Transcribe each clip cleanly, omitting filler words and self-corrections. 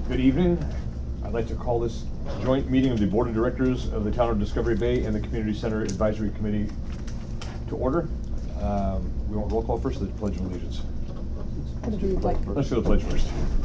Good evening. I'd like to call this joint meeting of the Board of Directors of the Town of Discovery Bay and the Community Center Advisory Committee to order. We want roll call first, or the Pledge of Allegiance? Let's do the pledge first.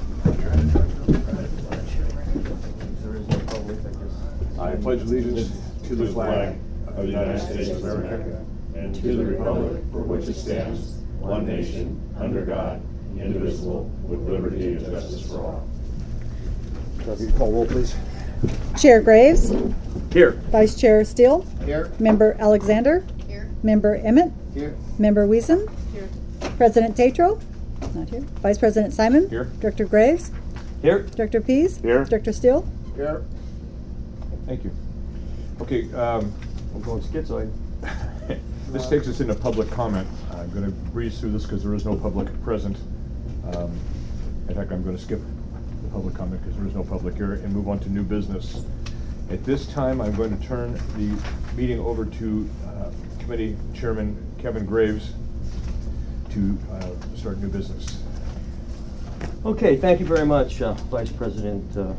I pledge allegiance to the flag of the United States of America and to the republic for which it stands, one nation, under God, indivisible, with liberty and justice for all. If you call roll, please. Chair Graves. Here. Vice Chair Steele. Here. Member Alexander. Here. Member Emmett. Here. Member Wiesen. Here. President Tatro. Not here. Vice President Simon. Here. Director Graves. Here. Director Pease. Here. Director Steele. Here. Thank you. Okay, I'm going schizoid. this takes us into public comment. I'm going to breeze through this because there is no public present. In fact, I'm going to skip the public comment because there is no public here and move on to new business. At this time, I'm going to turn the meeting over to Committee Chairman Kevin Graves to start new business. Okay, thank you very much, Vice President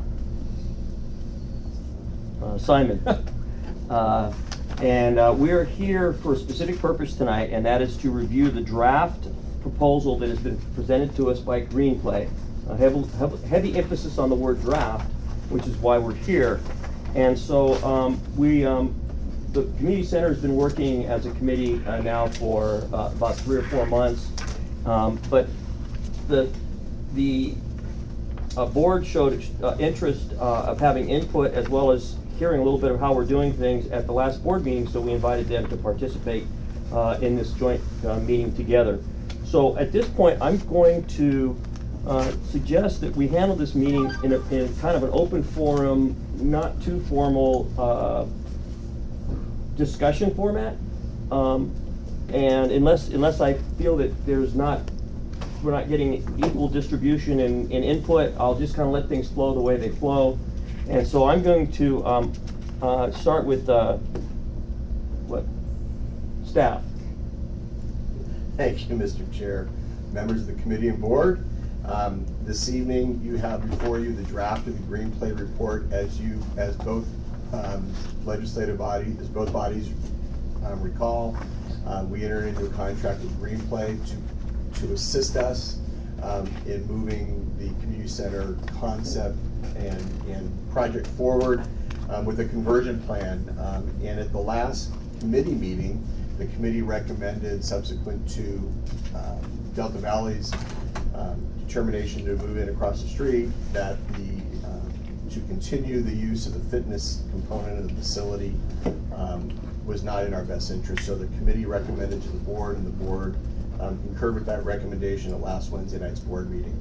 Simon. We're here for a specific purpose tonight, and that is to review the draft proposal that has been presented to us by Greenplay. Heavy emphasis on the word draft, which is why we're here. And so the Community Center has been working as a committee now for about 3 or 4 months. But the board showed interest of having input as well as hearing a little bit of how we're doing things at the last board meeting, so we invited them to participate in this joint meeting together. So at this point, I'm going to suggest that we handle this meeting in kind of an open forum, not too formal discussion format. And unless I feel that we're not getting equal distribution in input, I'll just kind of let things flow the way they flow. And so I'm going to start with staff. Thank you, Mr. Chair. Members of the committee and board, this evening you have before you the draft of the Greenplay report. As both legislative bodies, recall, we entered into a contract with Greenplay to assist us in moving the community center concept and project forward with a conversion plan. And at the last committee meeting, the committee recommended, subsequent to Delta Valley's determination to move in across the street, that to continue the use of the fitness component of the facility was not in our best interest. So the committee recommended to the board, and the board concurred with that recommendation at last Wednesday night's board meeting.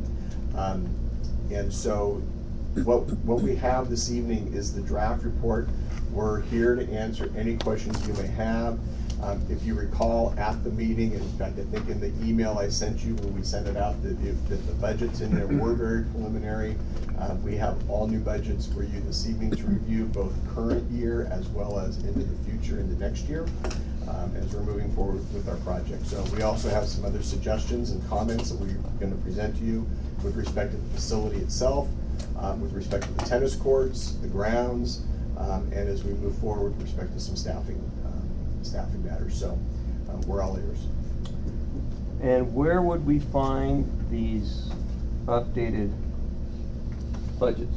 And so what we have this evening is the draft report. We're here to answer any questions you may have. If you recall at the meeting, in fact I think in the email I sent you when we sent it out, that the budgets in there were very preliminary. We have all new budgets for you this evening to review, both current year as well as into the future, into next year, as we're moving forward with our project. So we also have some other suggestions and comments that we're going to present to you with respect to the facility itself, with respect to the tennis courts, the grounds, and as we move forward with respect to some staffing matters. So we're all ears. And where would we find these updated budgets?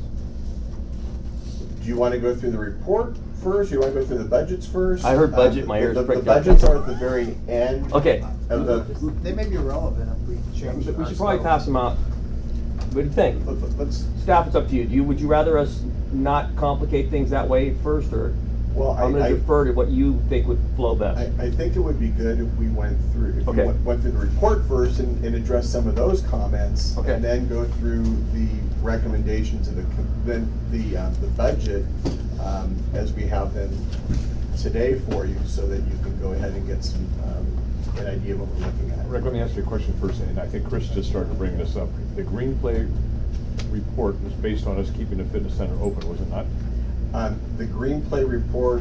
Do you want to go through the report first? Do you want to go through the budgets first? I heard budget, my ears pricked up. The budgets are at the very end. Okay. They may be relevant if we change them. We should probably pass them out. What do you think? Staff, it's up to you. Would you rather us not complicate things that way first, or? Well, I'm going to defer to what you think would flow best. I think it would be good if we went through the report first and addressed some of those comments, and then go through the recommendations of the budget as we have them today for you, so that you can go ahead and get an idea of what we're looking at. Rick, let me ask you a question first, and I think Chris just started to bring this up. The Greenplay report was based on us keeping the fitness center open, was it not? The Greenplay report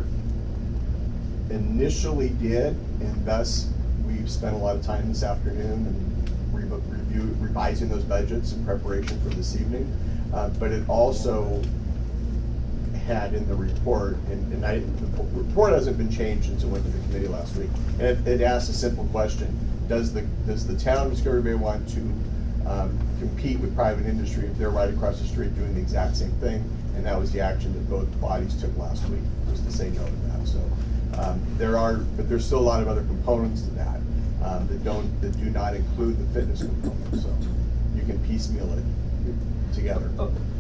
initially did, and thus we've spent a lot of time this afternoon and revising those budgets in preparation for this evening. But it also had in the report, and the report hasn't been changed since it went to the committee last week, and it asked a simple question: does the town of Discovery Bay want to compete with private industry if they're right across the street doing the exact same thing? And that was the action that both bodies took last week, was to say no to that. So but there's still a lot of other components to that that do not include the fitness component. So you can piecemeal it together.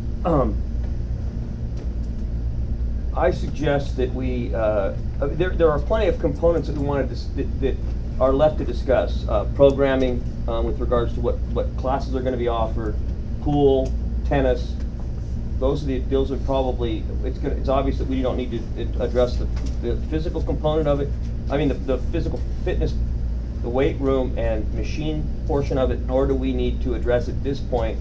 I suggest that we, there are plenty of components that we wanted that are left to discuss. Programming with regards to what classes are going to be offered, pool, tennis. Those are probably, it's obvious that we don't need to address the physical component of it. I mean the physical fitness, the weight room and machine portion of it, nor do we need to address at this point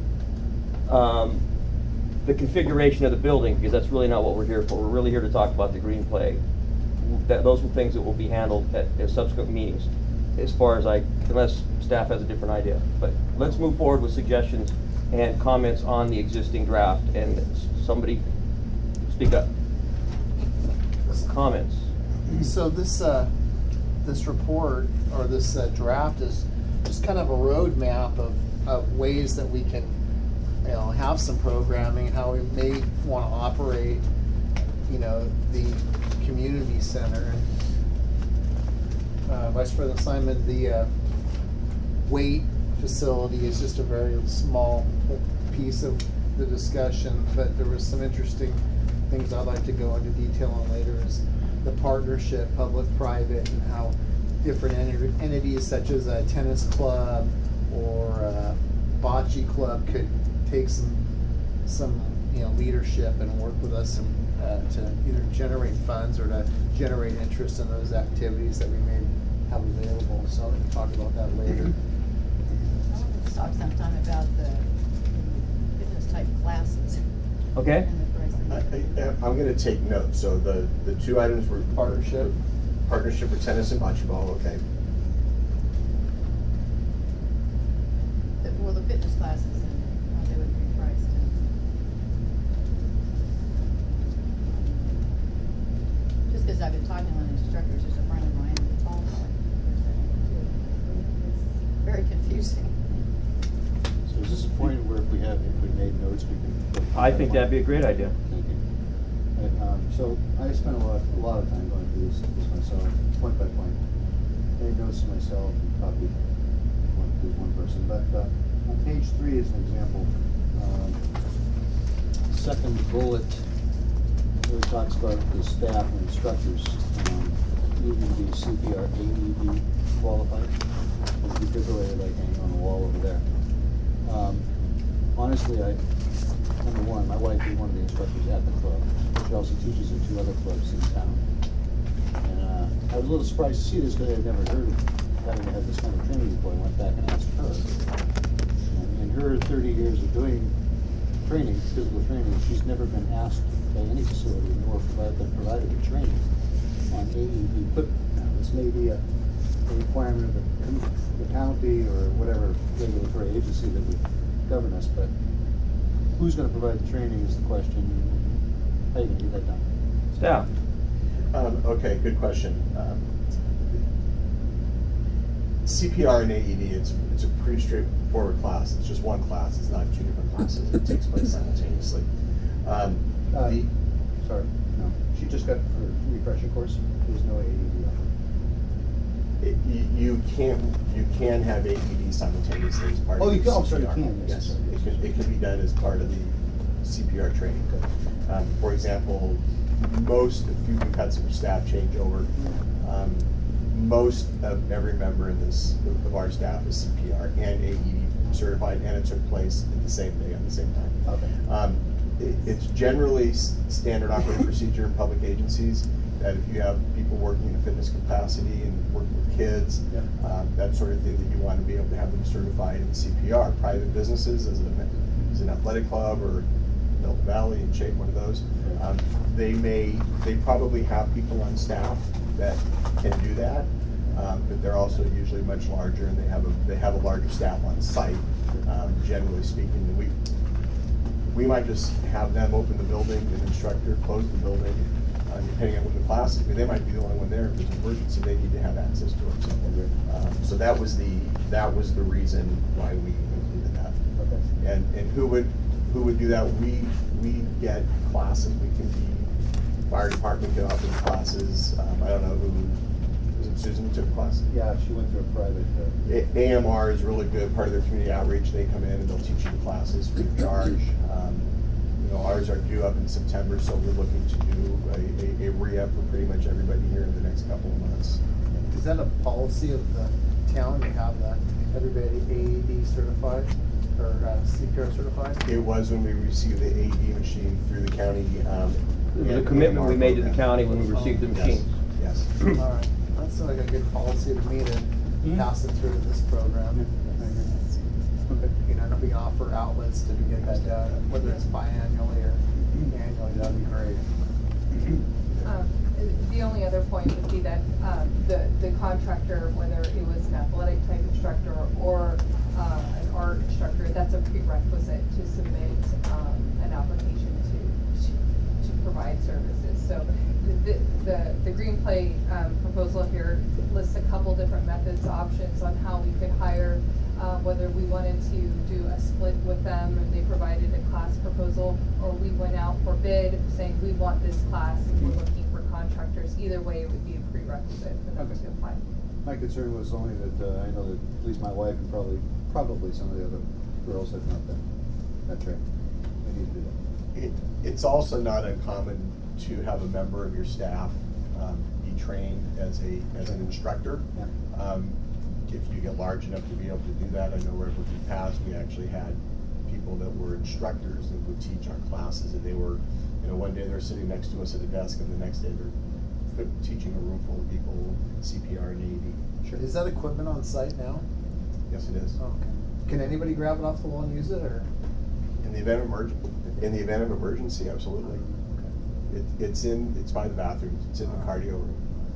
the configuration of the building, because that's really not what we're here for. We're really here to talk about the green play. Those are things that will be handled at subsequent meetings, as far as unless staff has a different idea. But let's move forward with suggestions and comments on the existing draft. And somebody speak up. Comments. So this report, or this draft, is just kind of a roadmap of ways that we can, have some programming, how we may want to operate, the community center. And Vice President Simon, the weight facility is just a very small piece of the discussion, but there was some interesting things I'd like to go into detail on later, is the partnership, public-private, and how different entities such as a tennis club or a bocce club could take some leadership and work with us to either generate funds or to generate interest in those activities that we may have available. So I'll talk about that later. I wanted to talk sometime about the fitness type classes. Okay. And the pricing. I'm going to take notes. So the two items were partnership for tennis and bocce ball. Okay. Well, the fitness classes and how they would be priced. Just because I've been talking to one of the instructors, there's a friend of mine in Tulsa. It's very confusing. So is this a point where if we made notes, we can? I think that'd be a great idea. Thank you. So I spent a lot of time going through this myself, point by point. Made notes to myself and copied one person. But on page 3 is an example. Second bullet really talks about the staff and instructors needing to be CPR AED qualified. There's a defibrillator like hanging on the wall over there. Honestly, number one, my wife is one of the instructors at the club. She also teaches at 2 other clubs in town. And I was a little surprised to see this because I had never heard of having to have this kind of training before. I went back and asked her. And in her 30 years of doing training, physical training, she's never been asked by any facility nor provided a training on AED equipment. Now, this may be a requirement of the county or whatever regulatory agency that would govern us, but who's going to provide the training is the question. How are you going to get that done? Staff. Okay, good question. CPR and AED, it's a pretty straightforward class. It's just one class. It's not 2 different classes. It takes place simultaneously. Sorry, no. She just got her refresher course. There's no AED offered. You can have AED simultaneously as part of the CPR. Oh, sorry, you can. Yes, it can be done as part of the CPR training. For example, if you've had some staff changeover, most of every member of our staff is CPR and AED certified, and it took place at the same day on the same time. Okay. It's generally standard operating procedure in public agencies that if you have people working in a fitness capacity and working with kids, Yep. that sort of thing, that you want to be able to have them certified in CPR. Private businesses, as an athletic club or Delta Valley and Shape, one of those, they probably have people on staff that can do that, but they're also usually much larger, and they have a larger staff on site. Generally speaking, we might just have them open the building, an instructor close the building, depending on what the class is. I mean, they might be the only one there. If there's an emergency, they need to have access to it. So that was the reason why we included that. Okay. And who would do that? We get classes. We can be fire department can offer classes. I don't know who. Was it Susan who took the class? Yeah, she went through a private. AMR is really good. Part of their community outreach. They come in and they'll teach you the classes free of charge. Ours are due up in September, so we're looking to do a re-up for pretty much everybody here in the next couple of months. Is that a policy of the town to have everybody AED certified or CPR certified? It was when we received the AED machine through the county. It was a and commitment we AMR made to the program. county when we received the Yes. machines. Yes. All right, that's like a good policy to me to pass it through to this program. Okay. You know, we offer outlets to get that done, whether it's biannually or annually, that'd be great. The only other point would be that the contractor, whether it was an athletic type instructor or an art instructor, that's a prerequisite to submit an application to provide services. So the Green Play proposal here lists a couple different methods, options on how we could hire, whether we wanted to do a split with them and they provided a class proposal, or we went out for bid saying we want this class and we're looking for contractors. Either way, it would be a prerequisite for them Okay. to apply. My concern was only that I know that at least my wife and probably some of the other girls had not been that trained. They need to do that. It's also not uncommon to have a member of your staff be trained as an instructor. Yeah. If you get large enough to be able to do that, I know where in the past we actually had people that were instructors that would teach our classes, and they were, one day they're sitting next to us at a desk, and the next day they're teaching a room full of people CPR and AED. Sure. Is that equipment on site now? Yes, it is. Okay. Can anybody grab it off the wall and use it, or? In the event of emergency, absolutely. It's by the bathrooms. It's in the cardio room.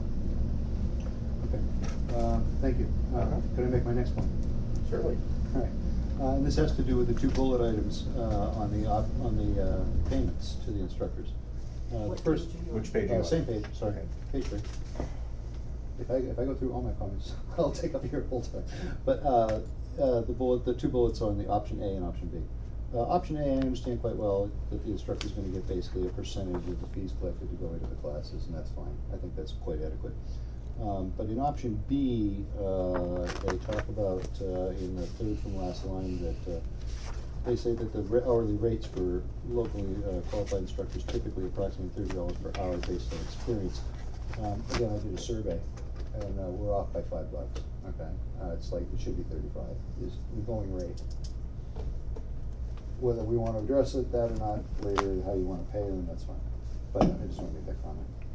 Okay. Thank you. Can I make my next point? Certainly. All right. And this has to do with the two bullet items on the payments to the instructors. The first, Which page are you on? same page. Sorry, Okay. page 3. If I go through all my comments, I'll take up your whole time. But the two bullets on the option A and option B. Option A, I understand quite well that the instructor is going to get basically a percentage of the fees collected to go into the classes, and that's fine. I think that's quite adequate. But in option B, they talk about, in the third from last line, that they say that the hourly rates for locally qualified instructors typically approximately $30 per hour based on experience. Again, I did a survey, and we're off by $5. Okay, it's like it should be 35 is the going rate. Whether we want to address it that or not later, how you want to pay them, that's fine. But I just want to make that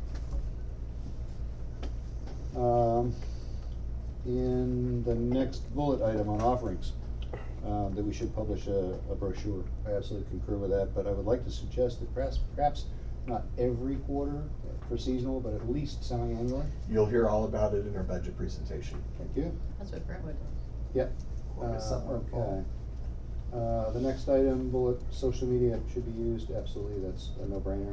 comment. In the next bullet item on offerings, that we should publish a brochure. I absolutely concur with that, but I would like to suggest that perhaps not every quarter for seasonal, but at least semi-annually. You'll hear all about it in our budget presentation. Thank you. That's what Brent would do. Yep. August, summer, fall. The next item, bullet, social media should be used, absolutely, that's a no-brainer.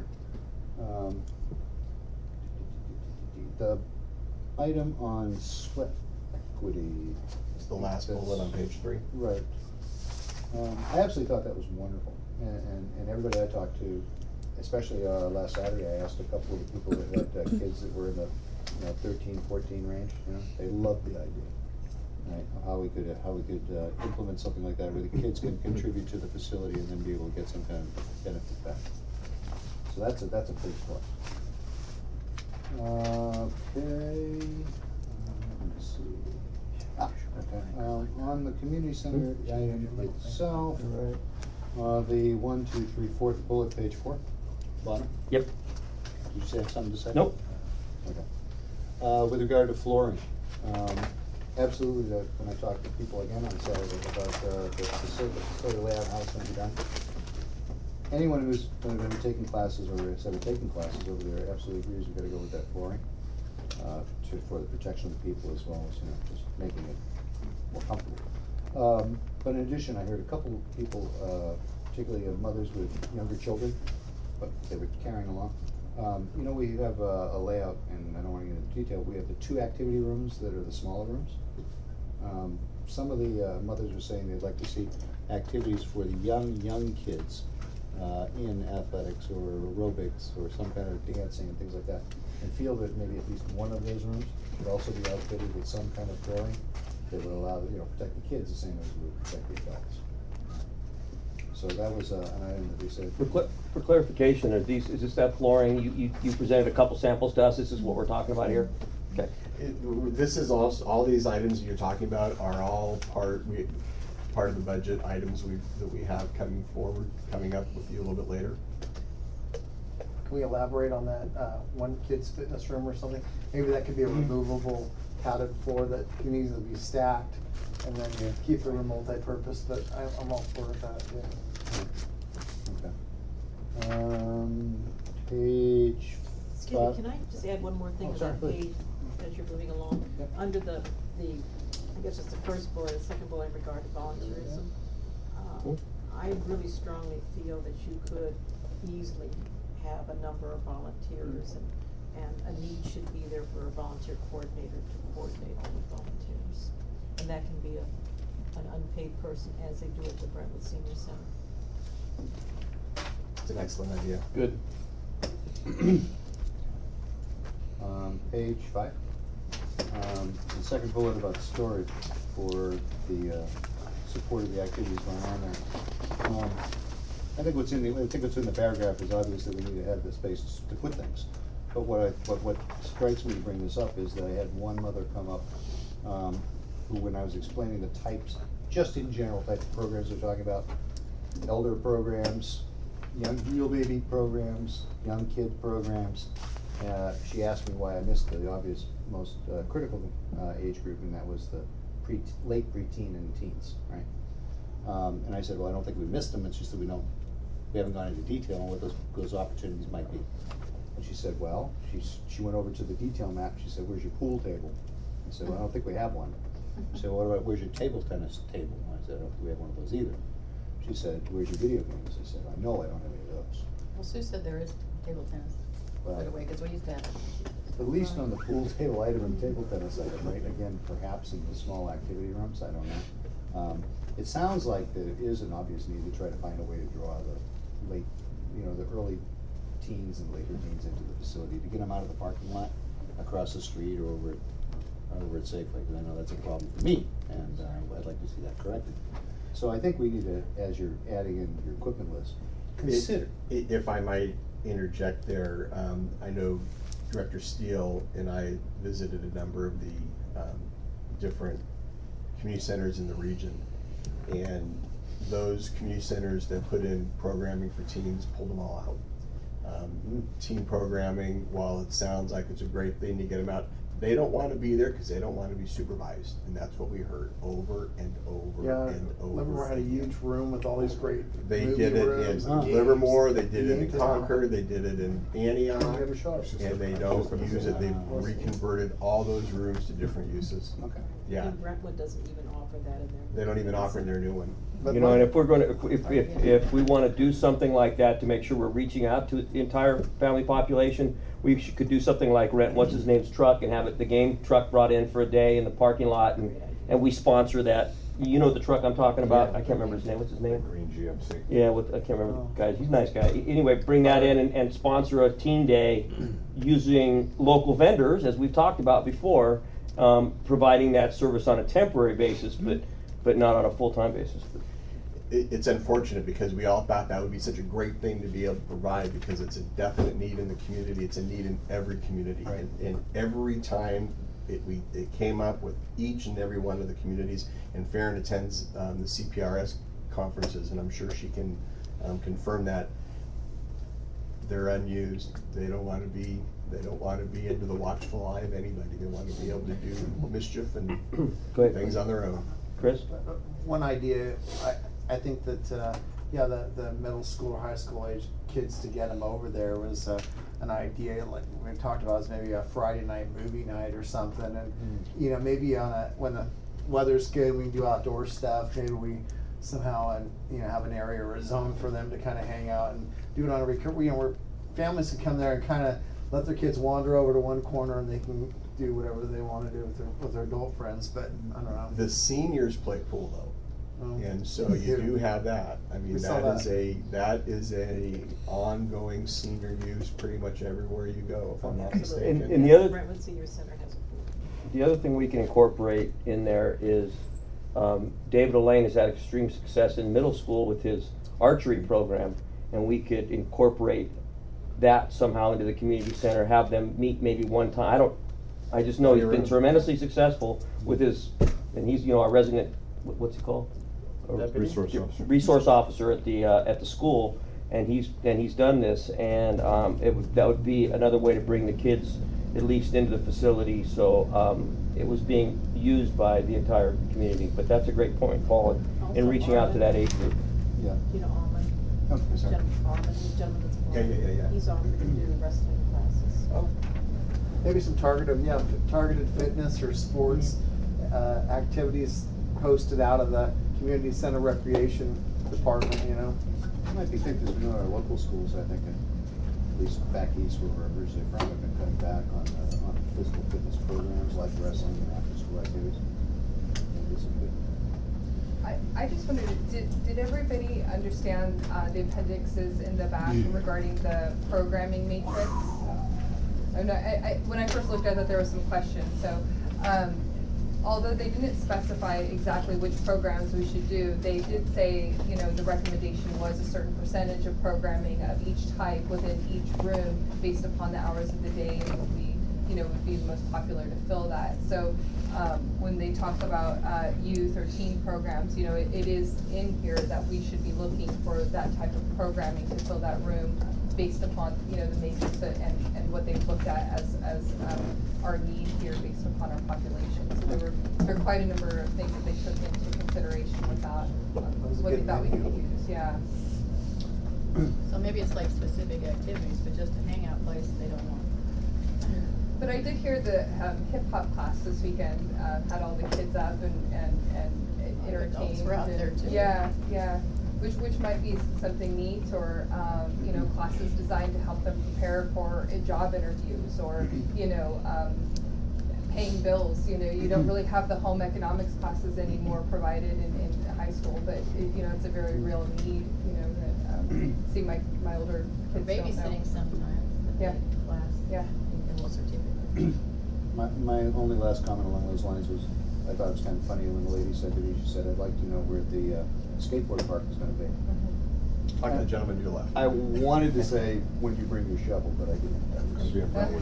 The item on sweat equity. It's the last bullet on page 3. Right. I absolutely thought that was wonderful, and everybody I talked to, especially last Saturday, I asked a couple of the people that had kids that were in the 13, 14 range, they loved the idea. Right, how we could implement something like that where the kids can contribute to the facility and then be able to get some kind of benefit back. So that's a big plus. Okay, let me see. Okay, on the community center item itself, the 1, 2, 3, 4th bullet, page 4, bottom. Yep. Did you say have something to say? Nope. Okay. With regard to flooring, absolutely, when I talked to people again on Saturday about the facility layout, how it's going to be done. Anyone who's going to be taking classes or instead of taking classes over there absolutely agrees we've got to go with that flooring for the protection of the people as well as just making it more comfortable. But in addition, I heard a couple of people particularly of mothers with younger children, but they were carrying along. You know, we have a layout, and I don't want to get into detail, we have the 2 activity rooms that are the smaller rooms. Some of the mothers were saying they'd like to see activities for the young kids in athletics or aerobics or some kind of dancing and things like that, and feel that maybe at least one of those rooms should also be outfitted with some kind of flooring that would allow, protect the kids the same as we would protect the adults. So that was an item that we said. For clarification, is this that flooring? You presented a couple samples to us. This is what we're talking about here? Okay. This is all these items you're talking about are all part of the budget items that we have coming up with you a little bit later. Can we elaborate on that one kid's fitness room or something? Maybe that could be a removable padded floor that can easily be stacked, and then you keep the room multi-purpose. But I'm all for that. Yeah. Okay. Page Excuse 5. me, can I just add one more thing Oh, sorry, about please. page, as you're moving along? Yep. Under the, I guess it's the first bullet, the second bullet in regard to volunteerism. Cool. I really strongly feel that you could easily have a number of volunteers, and a need should be there for a volunteer coordinator to coordinate all the volunteers. And that can be an unpaid person, as they do at the Brentwood Senior Center. It's an excellent idea. Good. Page 5. The second bullet about storage for the support of the activities going on there. I think what's in the paragraph is obvious that we need to have the space to put things. But what strikes me to bring this up is that I had one mother come up who, when I was explaining the types, just in general type of programs we're talking about, elder programs, young real baby programs, young kid programs, she asked me why I missed the obvious most critical age group, and that was the late preteen and teens, right? And I said, well, I don't think we missed them. It's just that we haven't gone into detail on what those opportunities might be. And she said, well, she went over to the detail map. She said, where's your pool table? I said, well, I don't think we have one. She said, well, what about, where's your table tennis table? I said, I don't think we have one of those either. She said, where's your video games? I said, I know I don't have any of those. Well, Sue said there is table tennis, Well, by the way, because we used to have it. at least on the pool table item and table tennis item, right? Again, perhaps in the small activity rooms, I don't know. It sounds like there is an obvious need to try to find a way to draw the late, the early teens and later teens into the facility, to get them out of the parking lot, across the street, or over at Safeway, because I know that's a problem for me, and I'd like to see that corrected. So I think we need to, as you're adding in your equipment list, consider. If I might interject there, I know Director Steele and I visited a number of the different community centers in the region, and those community centers that put in programming for teens pulled them all out. Teen programming, while it sounds like it's a great thing to get them out, they don't want to be there because they don't want to be supervised, and that's what we heard over and over and over. Livermore had a huge room with all these great They movie did it rooms in and games. Livermore, they did it in Yankees. Concord, they did it in Antioch, Never showed us. and they don't use it. They've reconverted all those rooms to different uses. Okay. Yeah, And Brentwood doesn't even offer that in there. they don't even offer in their new one. But And if we're going to, if we want to do something like that to make sure we're reaching out to the entire family population, we could do something like rent what's his name's truck and have the game truck brought in for a day in the parking lot, and we sponsor that. You know the truck I'm talking about? I can't remember his name. What's his name? Green GMC. Yeah, I can't remember the guy. He's a nice guy. Anyway, bring that in and sponsor a teen day using local vendors, as we've talked about before, providing that service on a temporary basis, but not on a full-time basis. It's unfortunate because we all thought that would be such a great thing to be able to provide, because it's a definite need in the community. It's a need in every community. Right. And every time it came up with each and every one of the communities, and Farron attends the CPRS conferences, and I'm sure she can confirm that they're unused. They don't want to be under the watchful eye of anybody. They want to be able to do mischief and Go ahead. things on their own. Chris? One idea, I think that, the middle school or high school age kids, to get them over there was an idea, like we've talked about, is maybe a Friday night movie night or something, and maybe when the weather's good, we can do outdoor stuff. Maybe we somehow, and have an area or a zone for them to kind of hang out and do it on a where families can come there and kind of let their kids wander over to one corner and they can do whatever they want to do with their adult friends. But I don't know. The seniors play pool though. And so you do have that. I mean, We saw that is a ongoing senior use pretty much everywhere you go, if I'm not mistaken. And the other Brentwood Senior Center has a pool. The other thing we can incorporate in there is David Elaine has had extreme success in middle school with his archery program, and we could incorporate that somehow into the community center, have them meet maybe one time. I just know he's been tremendously successful with his, and he's our resident, what's he called? Resource officer. Resource officer at the school, and he's done this, and that would be another way to bring the kids at least into the facility, so it was being used by the entire community. But that's a great point, Paul, in reaching out to that age group. Yeah. You know, Almond. Oh, sorry. Almond, the gentleman that's blind. Yeah. He's offered to do wrestling classes. Oh, Maybe some targeted fitness or sports activities hosted out of the community center recreation department. It might be good because we know our local schools, I think, at least back east where we're originally from, have been cutting back on physical fitness programs like wrestling and after-school activities. Maybe some good. I just wondered, did everybody understand the appendixes in the back regarding the programming matrix? When I first looked at it, there were some questions. So, although they didn't specify exactly which programs we should do, they did say, the recommendation was a certain percentage of programming of each type within each room based upon the hours of the day, and would be the most popular to fill that. So when they talk about youth or teen programs, it is in here that we should be looking for that type of programming to fill that room based upon the matrix and what they've looked at as our need here based upon our population. So there were quite a number of things that they took into consideration with that, what they thought we could use. Yeah. So maybe it's like specific activities, but just a hangout place they don't want. But I did hear the hip hop class this weekend had all the kids up and entertained. Adults were out there too. Yeah. Which might be something neat, or classes designed to help them prepare for job interviews, or paying bills. You don't really have the home economics classes anymore provided in high school, but it's a very real need. That see my older kids Babysitting sometimes. Yeah. Class. Yeah. And we'll certificate. My only last comment along those lines was, I thought it was kind of funny when the lady said to me, she said, I'd like to know where the skateboard park is going to be. talking to the gentleman to your left. I wanted to say, when you bring your shovel, but I didn't. Gonna be a problem.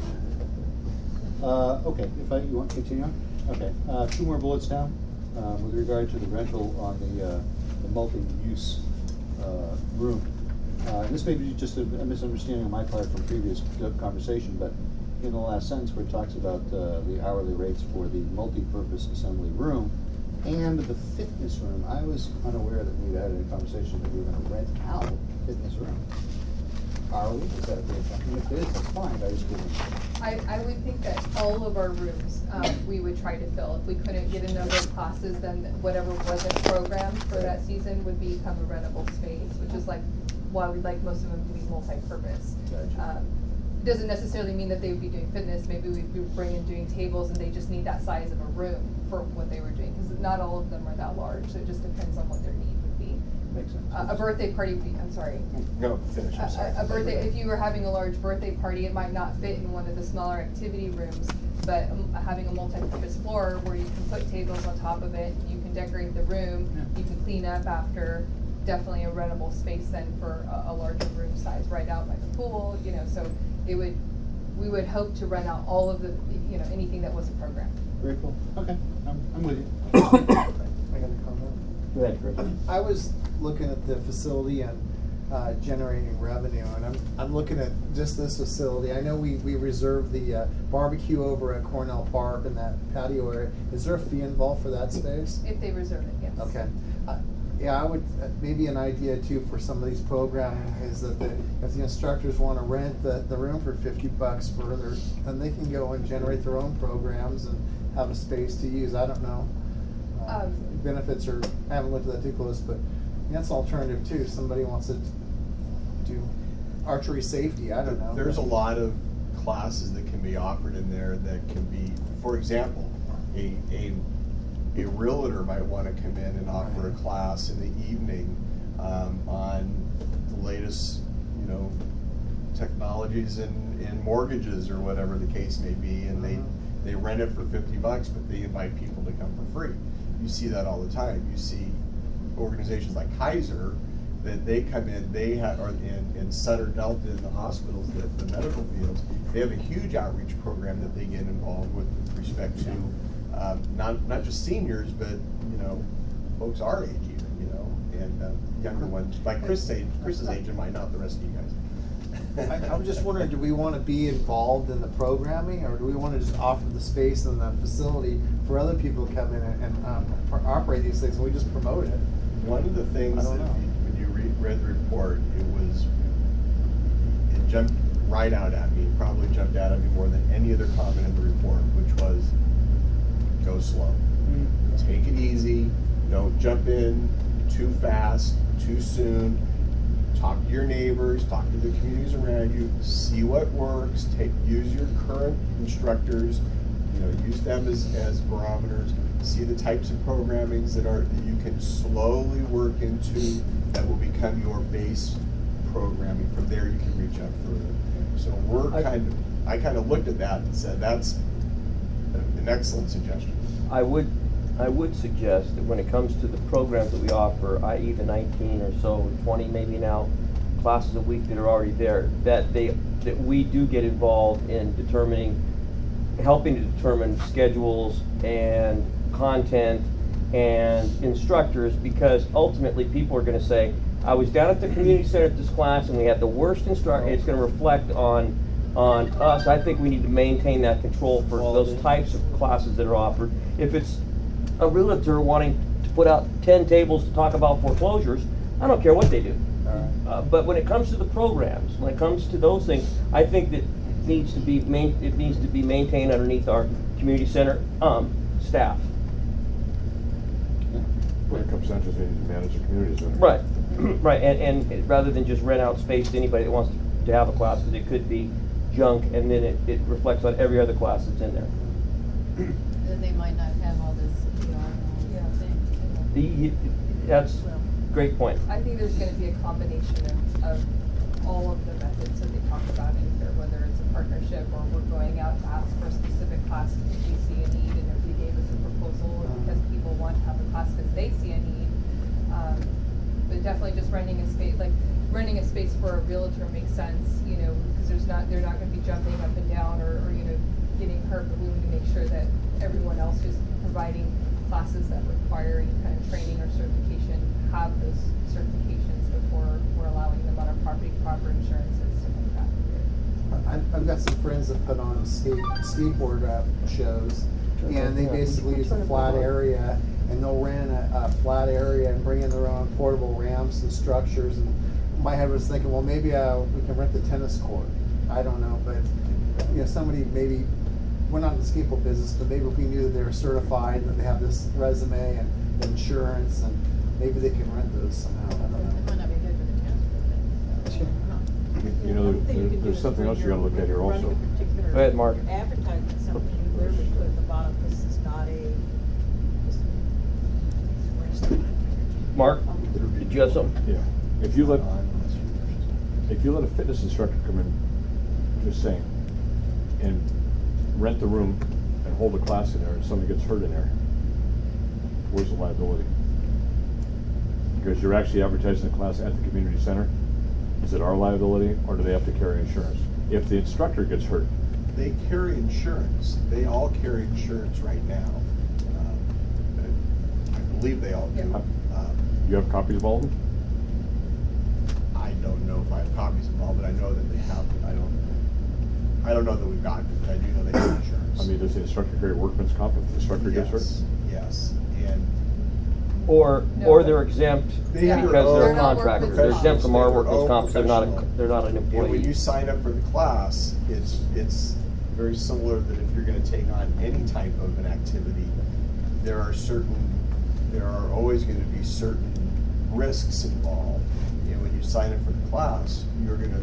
Okay, you want to continue on? Okay, 2 more bullets down. With regard to the rental on the multi-use room. This may be just a misunderstanding on my part from previous conversation, but in the last sentence where it talks about the hourly rates for the multi-purpose assembly room and the fitness room, I was unaware that we had a conversation that we were going to rent out the fitness room. Hourly, is that a big thing? If it is, that's fine, I just didn't. I would think that all of our rooms we would try to fill. If we couldn't get a number of classes, then whatever wasn't programmed for that season would become a rentable space, which is why we'd like most of them to be multi-purpose. Gotcha. Doesn't necessarily mean that they would be doing fitness. Maybe we'd be bringing doing tables and they just need that size of a room for what they were doing, because not all of them are that large, so it just depends on what their need would be. Makes sense. A birthday party would be, I'm sorry. No, finish, I'm sorry. A birthday, if you were having a large birthday party, it might not fit in one of the smaller activity rooms, but having a multi-purpose floor where you can put tables on top of it, you can decorate the room, you can clean up after, definitely a rentable space then for a larger room size right out by the pool, so we would hope to rent out all of the, anything that was a program. Very cool. Okay, I'm with you. I got a comment. Go ahead, Chris. I was looking at the facility and generating revenue, and I'm looking at just this facility. I know we reserved the barbecue over at Cornell Park in that patio area. Is there a fee involved for that space? If they reserve it, yes. Okay. Yeah, I would, maybe an idea too for some of these programming is that if the instructors want to rent the room for $50 further, then they can go and generate their own programs and have a space to use. I don't know. benefits, or I haven't looked at that too close, but that's an alternative too. Somebody wants to do archery safety, I don't know. There's a lot of classes that can be offered in there that can be, for example, a realtor might want to come in and offer a class in the evening on the latest, technologies in mortgages or whatever the case may be, and they rent it for $50, but they invite people to come for free. You see that all the time. You see organizations like Kaiser that they come in, they have, or in Sutter Delta in the hospitals, the medical fields, they have a huge outreach program that they get involved with respect to not just seniors, but folks our age even, and younger ones like Chris's age and mine, not the rest of you guys. I'm just wondering, do we want to be involved in the programming, or do we want to just offer the space and the facility for other people to come in and operate these things, and we just promote it? One of the things I that don't know. when you read the report, it jumped right out at me, probably jumped out at me more than any other comment in the report, which was, go slow. Take it easy, don't jump in too fast, too soon. Talk to your neighbors, talk to the communities around you, see what works, use your current instructors, use them as barometers, see the types of programmings that you can slowly work into that will become your base programming. From there you can reach out further. So I kind of looked at that and said that's an excellent suggestion. I would suggest that when it comes to the programs that we offer, i.e. the 19 or so, 20 maybe now, classes a week that are already there, that we do get involved in helping to determine schedules and content and instructors, because ultimately people are going to say, I was down at the community center at this class and we had the worst instructor. It's going to reflect on us. I think we need to maintain that control for those types of classes that are offered. If it's a realtor wanting to put out 10 tables to talk about foreclosures, I don't care what they do. But when it comes to the programs, when it comes to those things, I think that it needs to be maintained underneath our community center staff. When it comes down to they need to manage the community center. Right, right, and rather than just rent out space to anybody that wants to have a class, because it could be junk, and then it reflects on every other class that's in there. Then they might not have all this CPR and all these things. That's a great point. I think there's gonna be a combination of all of the methods that they talk about in here, whether it's a partnership or we're going out to ask for a specific class because we see a need, and if we gave us a proposal, or because people want to have a class because they see a need. But definitely just renting a space for a realtor makes sense, because they're not gonna be jumping up and down or getting hurt, but we need to make sure that everyone else who's providing classes that require any kind of training or certification have those certifications before we're allowing them on our property, proper insurances, stuff like that. I've got some friends that put on skateboard shows, and they basically use a flat area, and they'll rent a flat area and bring in their own portable ramps and structures. And my head was thinking, well, maybe we can rent the tennis court. I don't know, but somebody maybe. We're not in the skateboard business, but maybe if we knew that they were certified and that they have this resume and insurance, and maybe they can rent those somehow. I don't It know. might not be good for the transport. There's something else you got to look at here also. Go ahead, Mark. Advertising something, you literally put at the bottom, this is not Mark, did you have something? Yeah. If you let a fitness instructor come in, just saying, and rent the room and hold a class in there, and somebody gets hurt in there, where's the liability? Because you're actually advertising the class at the community center. Is it our liability, or do they have to carry insurance? If the instructor gets hurt, They carry insurance. They all carry insurance right now. I believe they all do. you have copies of all of them? I don't know if I have copies of all, but I know that they have. I don't know that we've gotten it, but I do know they have insurance. I mean, does the instructor carry workman's comp if the instructor gets hurt? Yes, and Or they're exempt They have because their own- they're contractors. They're exempt from our workers' comp, Own they're not an professional. And when you employee. sign up for the class, it's very similar that if you're going to take on any type of an activity, there are certain there are always going to be certain risks involved. And when you sign up for the class, you're going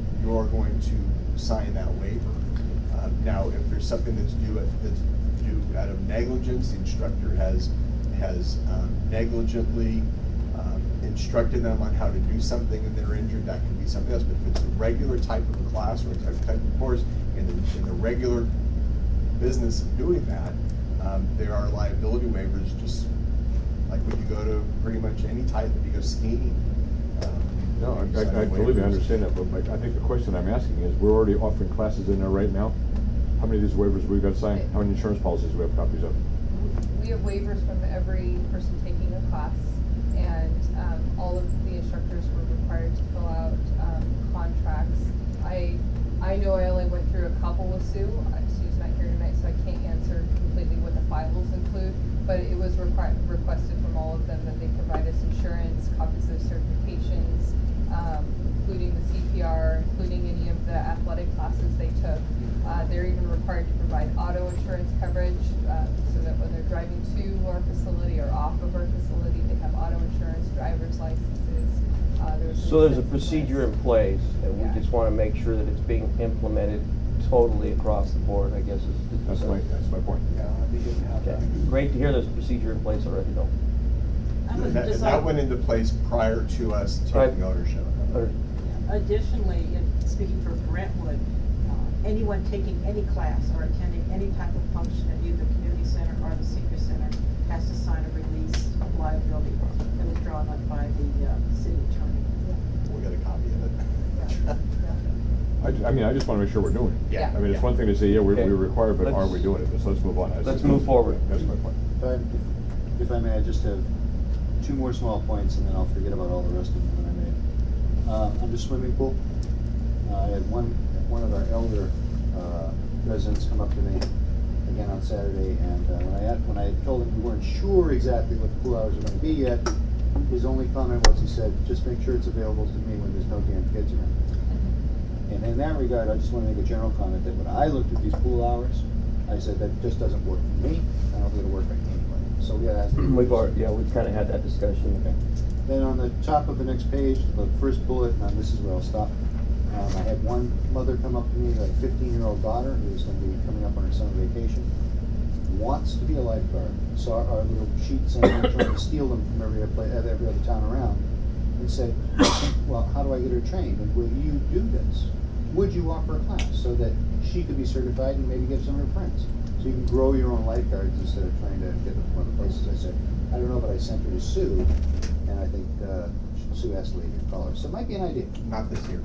to sign that waiver. Now, if there's something that's due out of negligence, the instructor has negligently instructed them on how to do something and they're injured, that can be something else. But if it's a regular type of a class or a type of course, in the regular business of doing that, there are liability waivers, just like when you go to pretty much any type, if you go skiing. No, I sign completely waivers. understand that, but I think the question I'm asking is, we're already offering classes in there right now. How many of these waivers have we got signed? How many insurance policies do we have copies of? We have waivers from every person taking a class, and all of the instructors were required to fill out contracts. I know I only went through a couple with Sue. Sue's not here tonight, so I can't answer completely what the files include, but it was requested from all of them that they provide us insurance, copies of certifications, including the CPR, including any of the athletic classes they took. They're even required to provide auto insurance coverage, so that when they're driving to our facility or off of our facility, they have auto insurance, driver's licenses. So there's a procedure in place, and we just want to make sure that it's being implemented totally across the board, I guess is. That's my point. Yeah, it'd be good to have Okay, that. great to hear there's a procedure in place already, though. And that went into place prior to us taking ownership. Additionally, speaking for Brentwood, anyone taking any class or attending any type of function at either the community center or the senior center has to sign a release of liability that was drawn up by the city attorney. We got a copy of it. I just want to make sure we're doing it. Yeah. I mean, it's one thing to say, yeah, Okay. we're required, but are Let's- we doing it? So let's move on. Let's move forward. That's my point. If I may, I just have two more small points, and then I'll forget about all the rest of them that I made. Under swimming pool, I had one of our elder residents come up to me again on Saturday, and when I told him we weren't sure exactly what the pool hours are going to be yet, his only comment was, he said, "Just make sure it's available to me when there's no damn kids around." And in that regard, I just want to make a general comment that when I looked at these pool hours, I said that just doesn't work for me. I don't think it'll work for anybody. So we gotta ask. We've kind of had that discussion. Okay. Then on the top of the next page, the first bullet, and this is where I'll stop. I had one mother come up to me, a 15-year-old daughter who's going to be coming up on her summer vacation, wants to be a lifeguard. Saw our little sheets and trying to steal them from every other town around, and said, "Well, how do I get her trained? And will you do this? Would you offer a class so that she could be certified and maybe get some of her friends? So you can grow your own lifeguards instead of trying to get them from other places." I said, "I don't know, but I sent her to Sue, and I think Sue has to leave your color. So it might be an idea." Not this year.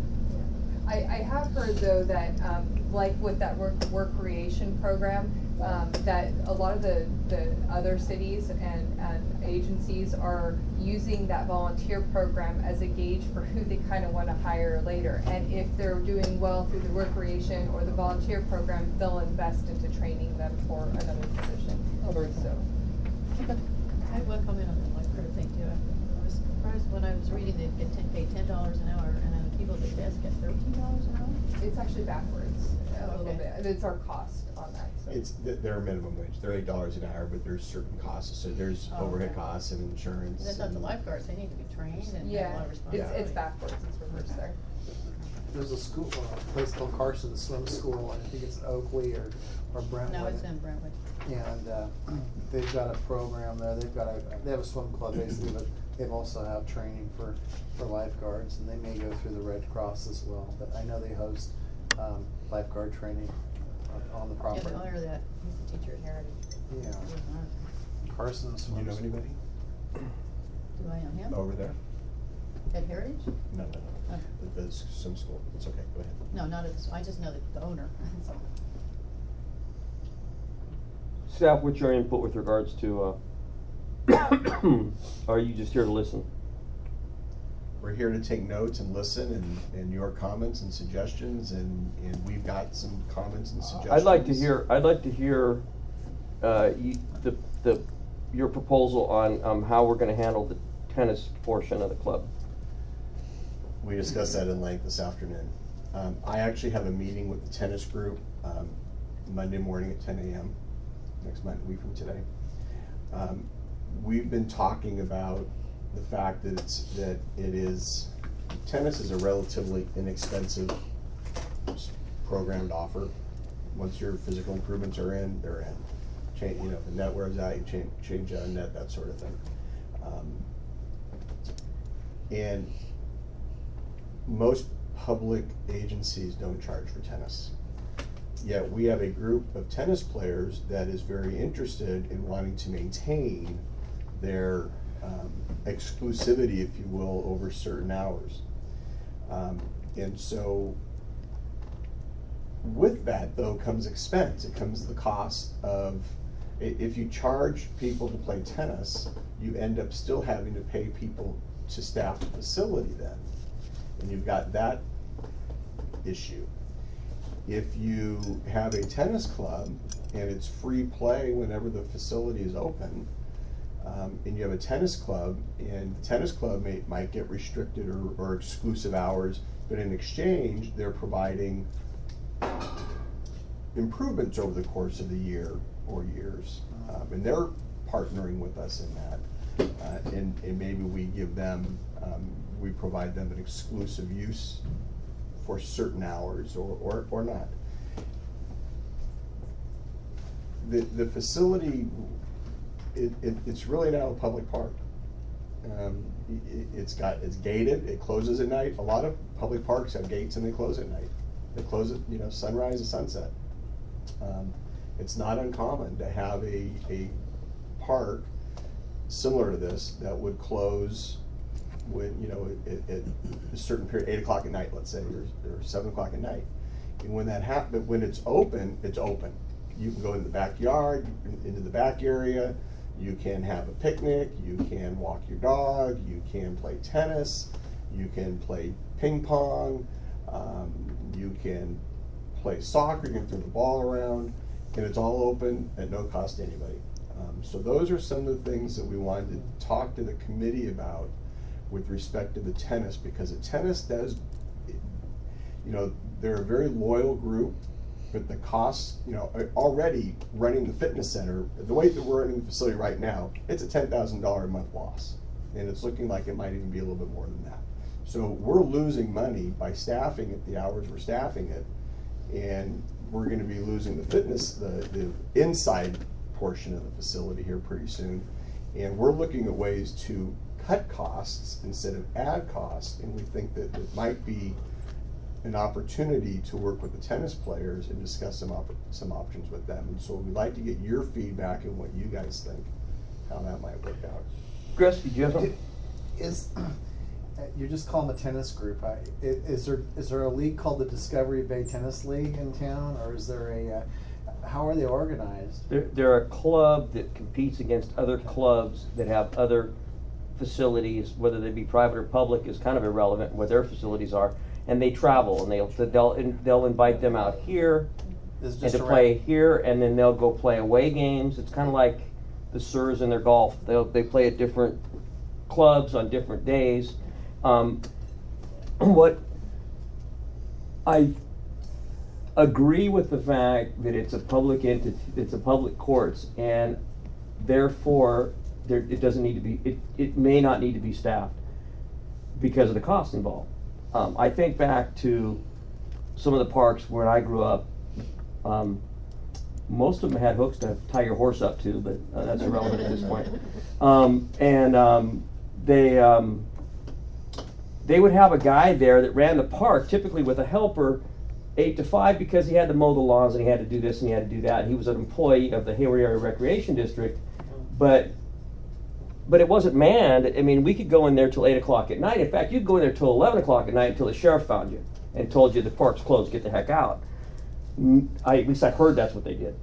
I have heard though that, like with that work creation program, that a lot of the other cities and agencies are using that volunteer program as a gauge for who they kind of want to hire later. And if they're doing well through the work creation or the volunteer program, they'll invest into training them for another position. So. I have one comment on the lifeguard thing too. I was surprised when I was reading they get paid $10 an hour, and then the people at the desk get $13 an hour. It's actually backwards a little Okay. bit. It's our cost on that. So. It's their minimum wage. They're $8 an hour, but there's certain costs. So there's Oh, overhead okay. costs and insurance. That's not the and- lifeguards, they need to be trained and have a Yeah, lot of responsibility. it's backwards. It's reversed there. There's a school, a place called Carson Swim School, and I think it's in Oakley or Brentwood. No, it's in Brentwood. And they've got a program there. They have a swim club basically, but they also have training for lifeguards, and they may go through the Red Cross as well. But I know they host lifeguard training on the Yeah, property. the owner of that, he's the teacher at Heritage. Yeah, Carson Do Swim. you know School. anybody Do I know him? over there? At Heritage? No. Oh. The swim school. It's okay. Go ahead. No, not at, I just know the owner. So, Staff, what's your input with regards to, are you just here to listen? We're here to take notes and listen and your comments and suggestions, and we've got some comments and suggestions. I'd like to hear, your proposal on, how we're gonna handle the tennis portion of the club. We discussed that in length this afternoon. I actually have a meeting with the tennis group Monday morning at 10 a.m. next Monday, week from today. we've been talking about the fact that tennis is a relatively inexpensive program to offer. Once your physical improvements are in, they're in. Change, if the net wears out, you change a net, that sort of thing. And most public agencies don't charge for tennis. Yet we have a group of tennis players that is very interested in wanting to maintain their exclusivity, if you will, over certain hours. And so with that, though, comes expense. It comes the cost of, if you charge people to play tennis, you end up still having to pay people to staff the facility then. And you've got that issue. If you have a tennis club and it's free play whenever the facility is open, and you have a tennis club, and the tennis club might get restricted or exclusive hours, but in exchange, they're providing improvements over the course of the year or years. And they're partnering with us in that. And maybe we give them, we provide them an exclusive use for certain hours or not. The facility, it's really now a public park. It's gated, it closes at night. A lot of public parks have gates and they close at night. They close at sunrise and sunset. It's not uncommon to have a park similar to this that would close when at a certain period, 8 o'clock at night, let's say, or 7 o'clock at night. And when that happens, when it's open, it's open. You can go in the backyard, into the back area. You can have a picnic. You can walk your dog. You can play tennis. You can play ping pong. You can play soccer. You can throw the ball around, and it's all open at no cost to anybody. So those are some of the things that we wanted to talk to the committee about with respect to the tennis, because the tennis does, they're a very loyal group, but the costs, already running the fitness center, the way that we're running the facility right now, it's a $10,000 a month loss. And it's looking like it might even be a little bit more than that. So we're losing money by staffing at the hours we're staffing it, and we're going to be losing the fitness, the inside portion of the facility here pretty soon. And we're looking at ways to cut costs instead of add costs, and we think that it might be an opportunity to work with the tennis players and discuss some options with them. And so we'd like to get your feedback and what you guys think, how that might work out. Chris, did you have something? You're just calling a tennis group. Is there a league called the Discovery Bay Tennis League in town, or is there a? How are they organized? They're a club that competes against other clubs that have other facilities, whether they be private or public is kind of irrelevant where their facilities are, and they travel and they'll invite them out here and to play here, and then they'll go play away games. It's kind of like the Sirs in their golf. They play at different clubs on different days. What I agree with the fact that it's a public entity, it's a public courts, and therefore it doesn't need to be. It may not need to be staffed because of the cost involved. I think back to some of the parks where I grew up. Most of them had hooks to tie your horse up to, but that's irrelevant at this point. They would have a guy there that ran the park, typically with a helper, 8 to 5, because he had to mow the lawns and he had to do this and he had to do that. And he was an employee of the Hayward Area Recreation District, but it wasn't manned. I mean, we could go in there till 8 o'clock at night. In fact, you'd go in there till 11 o'clock at night until the sheriff found you and told you the park's closed, get the heck out. At least I heard that's what they did.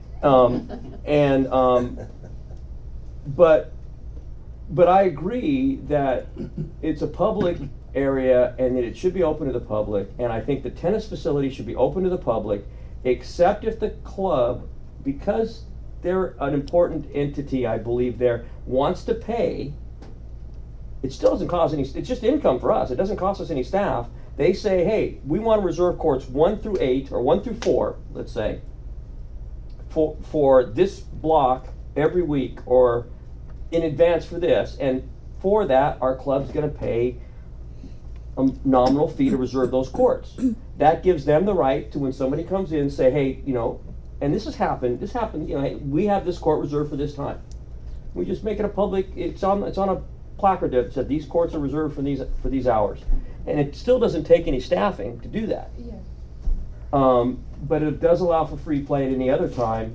But I agree that it's a public area and that it should be open to the public, and I think the tennis facility should be open to the public, except if the club, because they're an important entity, I believe there, wants to pay. It still doesn't cost any, it's just income for us. It doesn't cost us any staff. They say, hey, we want to reserve courts 1 through 8 or 1 through 4, let's say, for this block every week, or in advance for this, and for that, our club's gonna pay a nominal fee to reserve those courts. That gives them the right to, when somebody comes in, say, hey, you know, and this happened, you know, hey, we have this court reserved for this time. We just make it a public, it's on a placard that said these courts are reserved for these hours. And it still doesn't take any staffing to do that. Yeah. But it does allow for free play at any other time.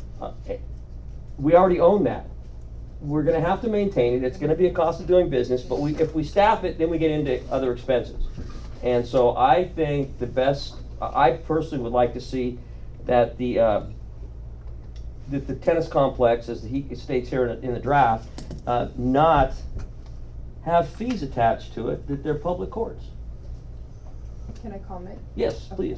We already own that. We're going to have to maintain it. It's going to be a cost of doing business, but if we staff it, then we get into other expenses. And so I think the best, I personally would like to see that the tennis complex, as he states here in the draft, not have fees attached to it, that they're public courts. Can I comment? Yes, please.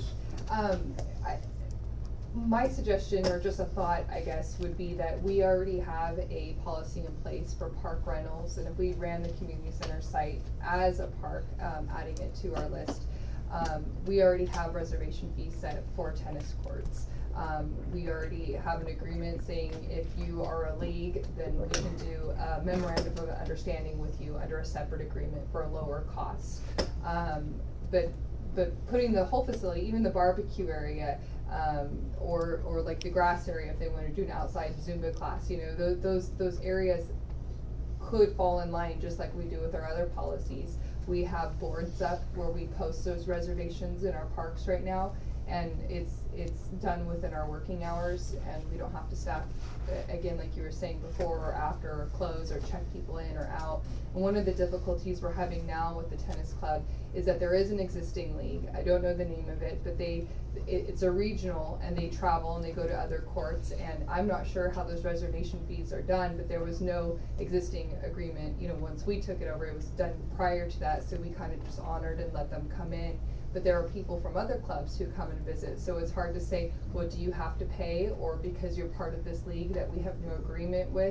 My suggestion, or just a thought, I guess, would be that we already have a policy in place for park rentals, and if we ran the community center site as a park, adding it to our list, we already have reservation fees set for tennis courts. We already have an agreement saying if you are a league, then we can do a memorandum of understanding with you under a separate agreement for a lower cost. But putting the whole facility, even the barbecue area, or like the grass area, if they want to do an outside Zumba class, you know, those areas could fall in line just like we do with our other policies. We have boards up where we post those reservations in our parks right now, and it's done within our working hours, and we don't have to staff, again, like you were saying, before or after or close or check people in or out. And one of the difficulties we're having now with the tennis club is that there is an existing league. I don't know the name of it, but it's a regional, and they travel and they go to other courts, and I'm not sure how those reservation fees are done, but there was no existing agreement. You know, once we took it over, it was done prior to that, so we kind of just honored and let them come in. But there are people from other clubs who come and visit, so it's hard to say, well, do you have to pay, or because you're part of this league that we have no agreement with.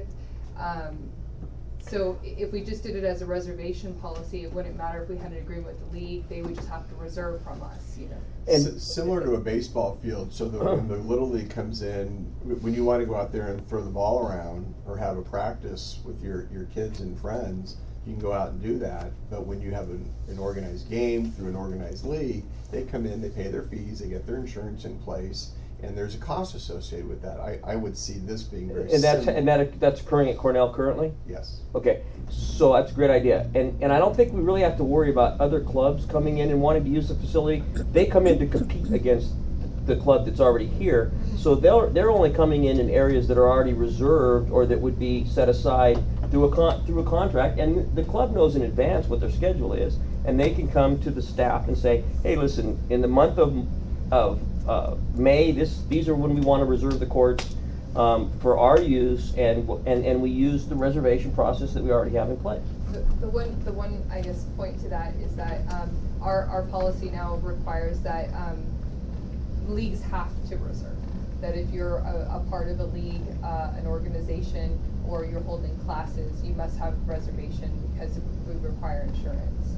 So if we just did it as a reservation policy, it wouldn't matter if we had an agreement with the league. They would just have to reserve from us, you know. And similar to a baseball field, so that when the Little League comes in, when you want to go out there and throw the ball around or have a practice with your kids and friends, you can go out and do that. But when you have an organized game through an organized league, they come in, they pay their fees, they get their insurance in place, and there's a cost associated with that. I would see this being very similar. That's occurring at Cornell currently? Yes. Okay, so that's a great idea. And I don't think we really have to worry about other clubs coming in and wanting to use the facility. They come in to compete against the club that's already here. So they're only coming in areas that are already reserved or that would be set aside through a contract, and the club knows in advance what their schedule is, and they can come to the staff and say, hey, listen, in the month of May, these are when we want to reserve the courts for our use, and we use the reservation process that we already have in place. The one I guess point to that is that our policy now requires that leagues have to reserve. That if you're a part of a league, an organization, or you're holding classes, you must have reservation because we require insurance.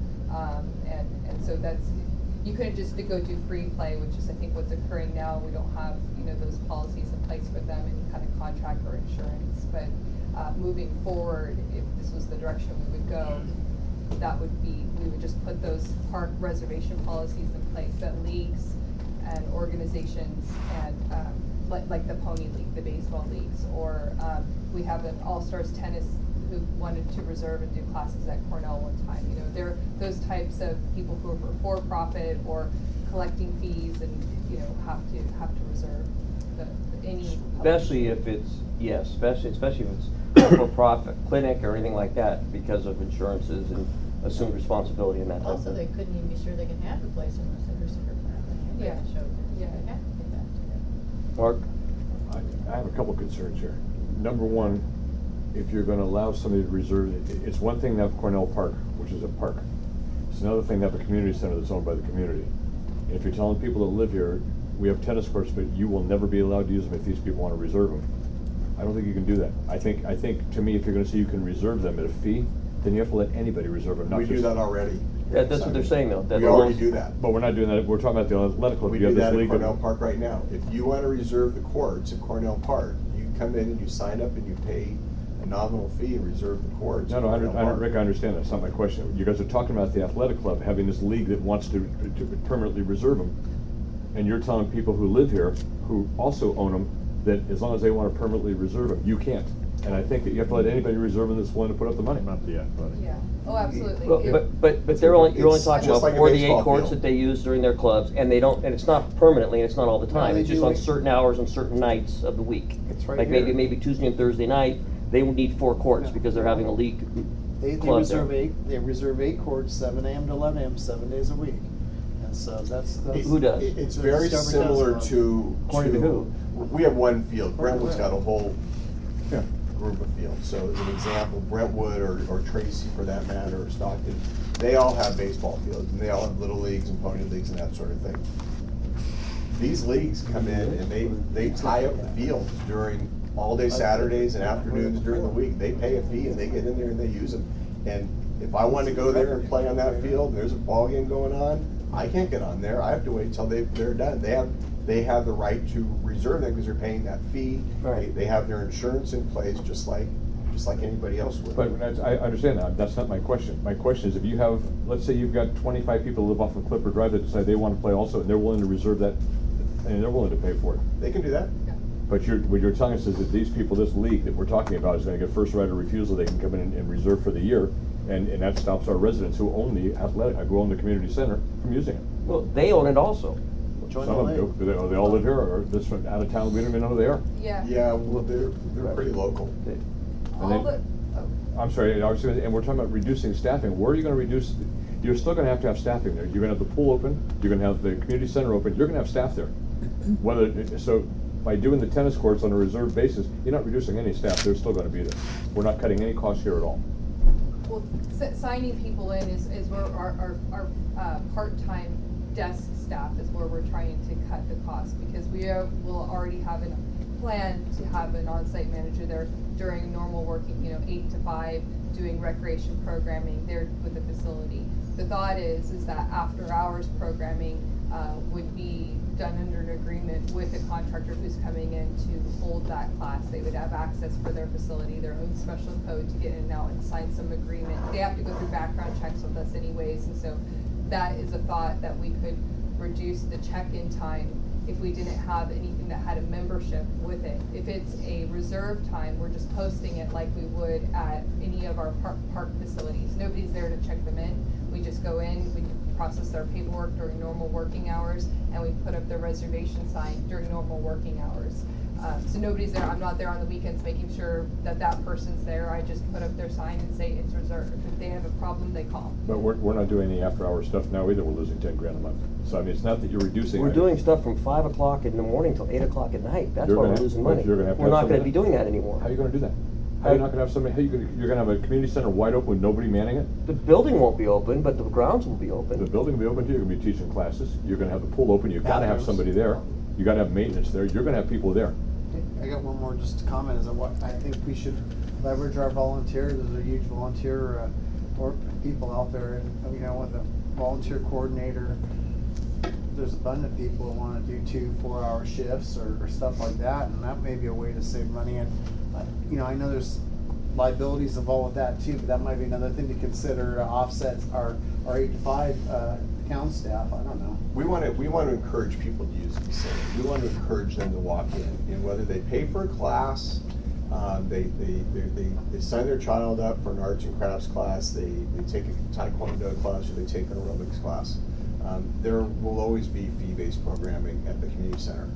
And so that's, you couldn't just go do free play, which is I think what's occurring now. We don't have, you know, those policies in place for them, any kind of contract or insurance. But moving forward, if this was the direction we would go, that would be, we would just put those park reservation policies in place that leagues and organizations and like the Pony League, the baseball leagues, or we have an All-Stars tennis who wanted to reserve and do classes at Cornell one time. You know, they're those types of people who are for-profit or collecting fees, and you know have to reserve any. Especially if it's especially if it's for-profit clinic or anything like that, because of insurances and assumed responsibility in that. Also, they couldn't even be sure they can have the place unless they were super friendly. Yeah. Yeah. They have to get that together. Mark? I have a couple concerns here. Number one, if you're going to allow somebody to reserve, it's one thing to have Cornell Park, which is a park. It's another thing to have a community center that's owned by the community. And if you're telling people that live here, we have tennis courts, but you will never be allowed to use them if these people want to reserve them. I don't think you can do that. I think to me, if you're going to say you can reserve them at a fee, then you have to let anybody reserve them. Not We do that already. Yeah, that's what they're saying, though. We already do that. But we're not doing that. We're talking about the athletic club. We You have do this that at league Cornell Park right now. If you want to reserve the courts at Cornell Park, you come in and you sign up and you pay a nominal fee and reserve the courts. No, Rick, I understand that. That's not my question. You guys are talking about the athletic club having this league that wants to permanently reserve them. And you're telling people who live here, who also own them, that as long as they want to permanently reserve them, you can't. And I think that you have to let anybody reserve them that's willing to put up the money. Not the athletic. Yeah, oh, absolutely. Well, It- but you're only talking just about like a 48 baseball courts field. that they use during their clubs, and they don't, and it's not permanently, and it's not all the time. they It's just do on it. certain hours on certain nights of the week. It's right Like here. maybe Tuesday and Thursday night, they would need 4 courts Yeah. because they're having a league They club reserve there. they reserve 8 courts, 7 a.m. to 11 a.m., 7 days a week. And so that's Who does? It's So very Discovery similar does to. According to who? We have one field. Brentwood's got a whole Yeah. group of fields. So as an example, Brentwood or Tracy for that matter, or Stockton, they all have baseball fields and they all have little leagues and pony leagues and that sort of thing. These leagues come in and they tie up the fields during all day Saturdays and afternoons during the week. They pay a fee and they get in there and they use them. And if I want to go there and play on that field and there's a ball game going on, I can't get on there. I have to wait until they're done. They have the right to reserve them because they're paying that fee. Right. They have their insurance in place just like anybody else would. But I understand that. That's not my question. My question is, if you have, let's say you've got 25 people who live off of Clipper Drive that decide they want to play also, and they're willing to reserve that, and they're willing to pay for it. They can do that. But what you're telling us is that these people, this league that we're talking about, is going to get first right of refusal. They can come in and reserve for the year, and that stops our residents who own the athletic, who own the community center, from using it. Well, they own it also. Join Some the of them league. do. They all live here, or this from out of town. We don't even know who they are. Yeah. Yeah, well, they're pretty local. All then- the, I'm sorry, and we're talking about reducing staffing. Where are you going to reduce? You're still going to have staffing there. You're going to have the pool open. You're going to have the community center open. You're going to have staff there. So by doing the tennis courts on a reserve basis, you're not reducing any staff. They're still going to be there. We're not cutting any costs here at all. well, signing people in is where our part-time desk staff is where we're trying to cut the cost, because will already have a plan to have an on-site manager there during normal working, 8 to 5, doing recreation programming there with the facility. The thought is that after-hours programming would be done under an agreement with a contractor who's coming in to hold that class. They would have access for their facility, their own special code to get in and out and sign some agreement. They have to go through background checks with us anyways, and so that is a thought that we could reduce the check-in time if we didn't have anything that had a membership with it. If it's a reserve time, we're just posting it like we would at any of our park facilities. Nobody's there to check them in. We just go in, we process their paperwork during normal working hours, and we put up the reservation sign during normal working hours. So nobody's there. I'm not there on the weekends making sure that person's there. I just put up their sign and say it's reserved. If they have a problem, they call. But we're not doing any after-hour stuff now either. We're losing $10,000 a month. So I mean, it's not that you're reducing. We're doing stuff from 5 o'clock in the morning till 8 o'clock at night. That's You're why we're gonna- losing but money. you're gonna have to We're have not going to somebody- be doing that anymore. How are you going to do that? How are you not going to have somebody? You're going to have a community center wide open with nobody manning it? The building won't be open, but the grounds will be The open. building will be open too. You're going to be teaching classes. You're going to have the pool open. You've got to have somebody there. You got to have maintenance there. You're going to have people there. I got one more just to comment, is that what I think we should leverage our volunteers. There's a huge volunteer or people out there, and with a volunteer coordinator, there's abundant people that want to do 2 4-hour shifts or stuff like that, and that may be a way to save money. And I know there's liabilities involved with that too, but that might be another thing to consider to offset our 8 to 5 town staff. I don't know. We want to encourage people to use the facility. We want to encourage them to walk in, and whether they pay for a class, they sign their child up for an arts and crafts class, they take a taekwondo class, or they take an aerobics class. There will always be fee-based programming at the community center.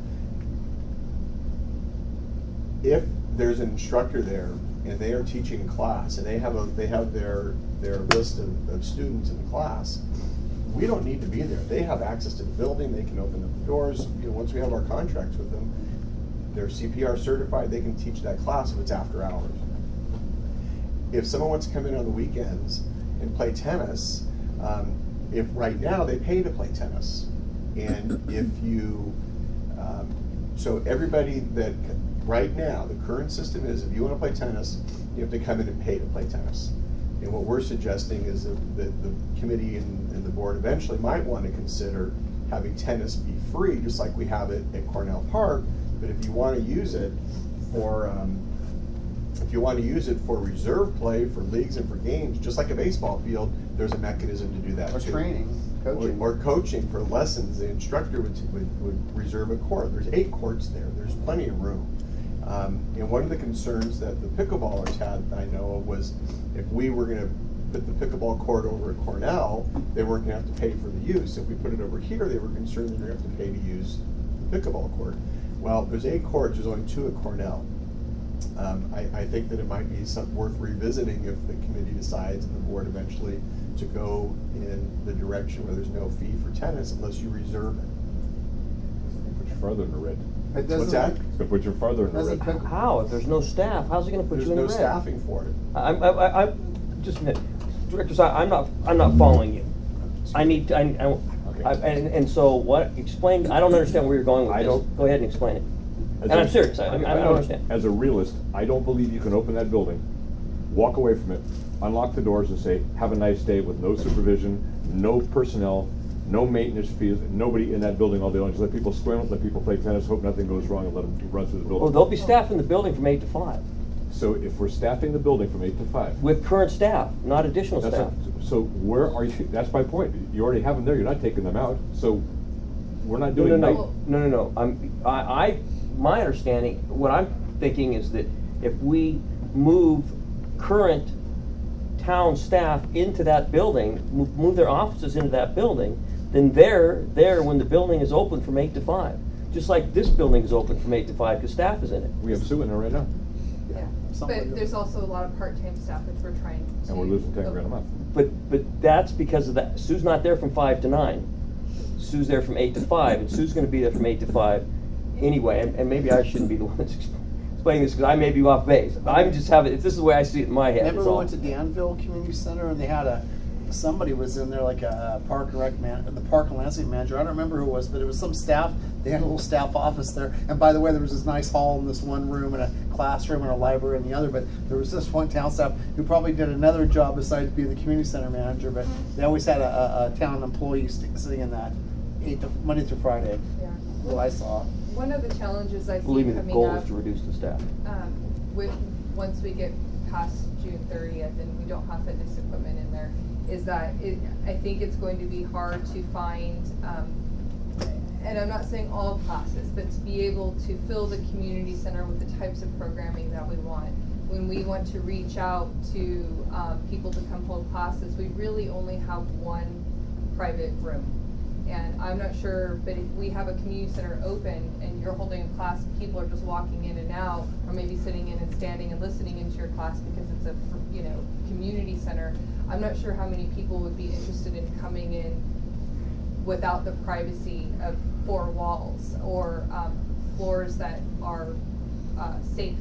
If there's an instructor there and they are teaching class and they have their list of students in the class, we don't need to be there. They have access to the building. They can open up the doors. Once we have our contracts with them, they're CPR certified. They can teach that class if it's after hours. If someone wants to come in on the weekends and play tennis, if right now they pay to play tennis, and if you, so everybody that right now the current system is, if you want to play tennis, you have to come in and pay to play tennis. And what we're suggesting is that the committee and the board eventually might want to consider having tennis be free, just like we have it at Cornell Park. But if you want to use it for If you want to use it for reserve play, for leagues and for games, just like a baseball field, there's a mechanism to do that Or too. training, coaching. Or coaching for lessons, the instructor would reserve a court. There's 8 courts there, there's plenty of room. And one of the concerns that the pickleballers had, I know, was if we were gonna put the pickleball court over at Cornell, they weren't gonna have to pay for the use. If we put it over here, they were concerned that they're gonna have to pay to use the pickleball court. Well, there's 8 courts, there's only 2 at Cornell. I think that it might be worth revisiting if the committee decides and the board eventually to go in the direction where there's no fee for tennis unless you reserve it. Put you farther in the red. It What's doesn't. that? So put you farther in the Doesn't red. pick- How? If there's no staff, how's it gonna put There's you in the no red? staffing for it. I'm just a minute. Director, I'm not following you. I need to, and so what, explain, I don't understand where you're going with I this. don't- Go ahead and explain it. As And I'm serious, I don't understand. As a realist, I don't believe you can open that building, walk away from it, unlock the doors and say, have a nice day with no supervision, no personnel, no maintenance fees, nobody in that building all day long. Just let people swim, let people play tennis, hope nothing goes wrong and let them run through the Well, building. they'll be staffed in the building from 8 to 5, So if we're staffing the building from 8 to 5. with current staff, not additional That's staff. not- So where are you, that's my point. You already have them there, you're not taking them out. So we're not doing night. No. My understanding, what I'm thinking is that if we move current town staff into that building, move their offices into that building, then they're there when the building is open from 8 to 5. Just like this building is open from 8 to 5 because staff is in it. We have Sue in there right now, Yeah, but there's also a lot of part-time staff which we're trying to. and we're losing 10 grand a month. But that's because of that. Sue's not there from 5 to 9. Sue's there from 8 to 5, and Sue's going to be there from 8 to 5 anyway. And maybe I shouldn't be the one that's explaining this because I may be off base. I'm just having. This is the way I see it in my head. Remember is we all. went to Danville Community Center and they had somebody was in there like a park and rec man, the park and landscape manager. I don't remember who it was, but it was some staff. They had a little staff office there. And by the way, there was this nice hall in this one room and a classroom and a library in the other. But there was this one town staff who probably did another job besides being the community center manager. But they always had a town employee sitting in that Monday through Friday. Yeah. What I saw. One of the challenges I see Believe me, the coming goal up, is to reduce the staff. once we get past June 30th and we don't have fitness equipment in there, is that I think it's going to be hard to find, and I'm not saying all classes, but to be able to fill the community center with the types of programming that we want. When we want to reach out to people to come hold classes, we really only have one private room. And I'm not sure, but if we have a community center open and you're holding a class, people are just walking in and out, or maybe sitting in and standing and listening into your class because it's a community center, I'm not sure how many people would be interested in coming in without the privacy of 4 walls or floors that are safe.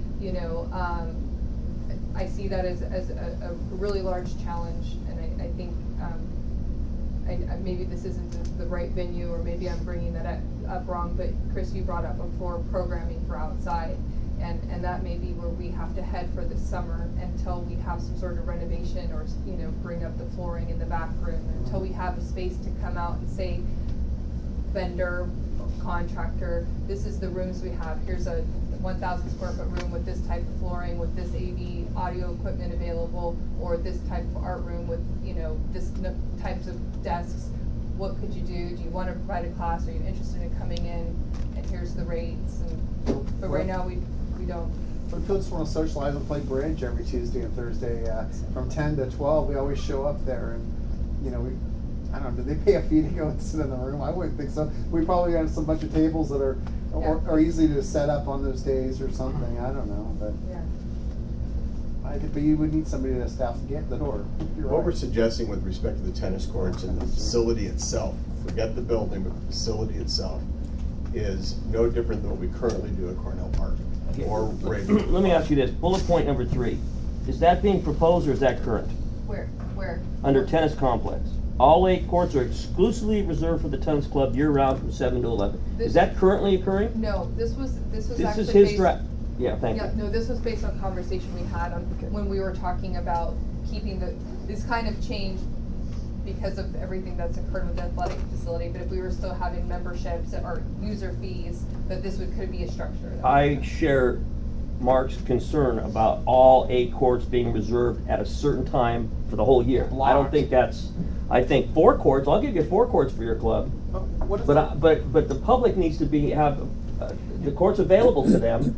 I see that as a really large challenge, and I think maybe this isn't the right venue, or maybe I'm bringing that up wrong, but Chris, you brought up before programming for outside, and that may be where we have to head for this summer until we have some sort of renovation, or bring up the flooring in the back room, until we have a space to come out and say, vendor, contractor, this is the rooms we have. Here's a 1,000 square foot room with this type of flooring, with this AV audio equipment available, or this type of art room with this types of desks. What could you do? Do you want to provide a class? Are you interested in coming in? And here's the rates. But right now we don't. But people just want to socialize and play bridge every Tuesday and Thursday from 10 to 12. We always show up there, and I don't know. Do they pay a fee to go and sit in the room? I wouldn't think so. We probably have some bunch of tables that are easy to set up on those days or something. I don't know, but Yeah. but you would need somebody to staff to get the door. You're What right. we're suggesting with respect to the tennis courts and the facility itself, forget the building, but the facility itself, is no different than what we currently do at Cornell Park or regular. Let me ask you this, bullet point number 3, is that being proposed or is that current? Where? Under tennis complex, all 8 courts are exclusively reserved for the tennis club year-round from 7 to 11. Is that currently occurring? No, this was This actually is his based. draft. Yeah, thank you. Yeah, no, this was based on conversation we had when we were talking about keeping this kind of change because of everything that's occurred with the athletic facility. But if we were still having memberships or user fees, that this could be a structure. I share Mark's concern about all 8 courts being reserved at a certain time for the whole year. I don't think that's, I think 4 courts, I'll give you 4 courts for your club. What is But the public needs to have the courts available to them,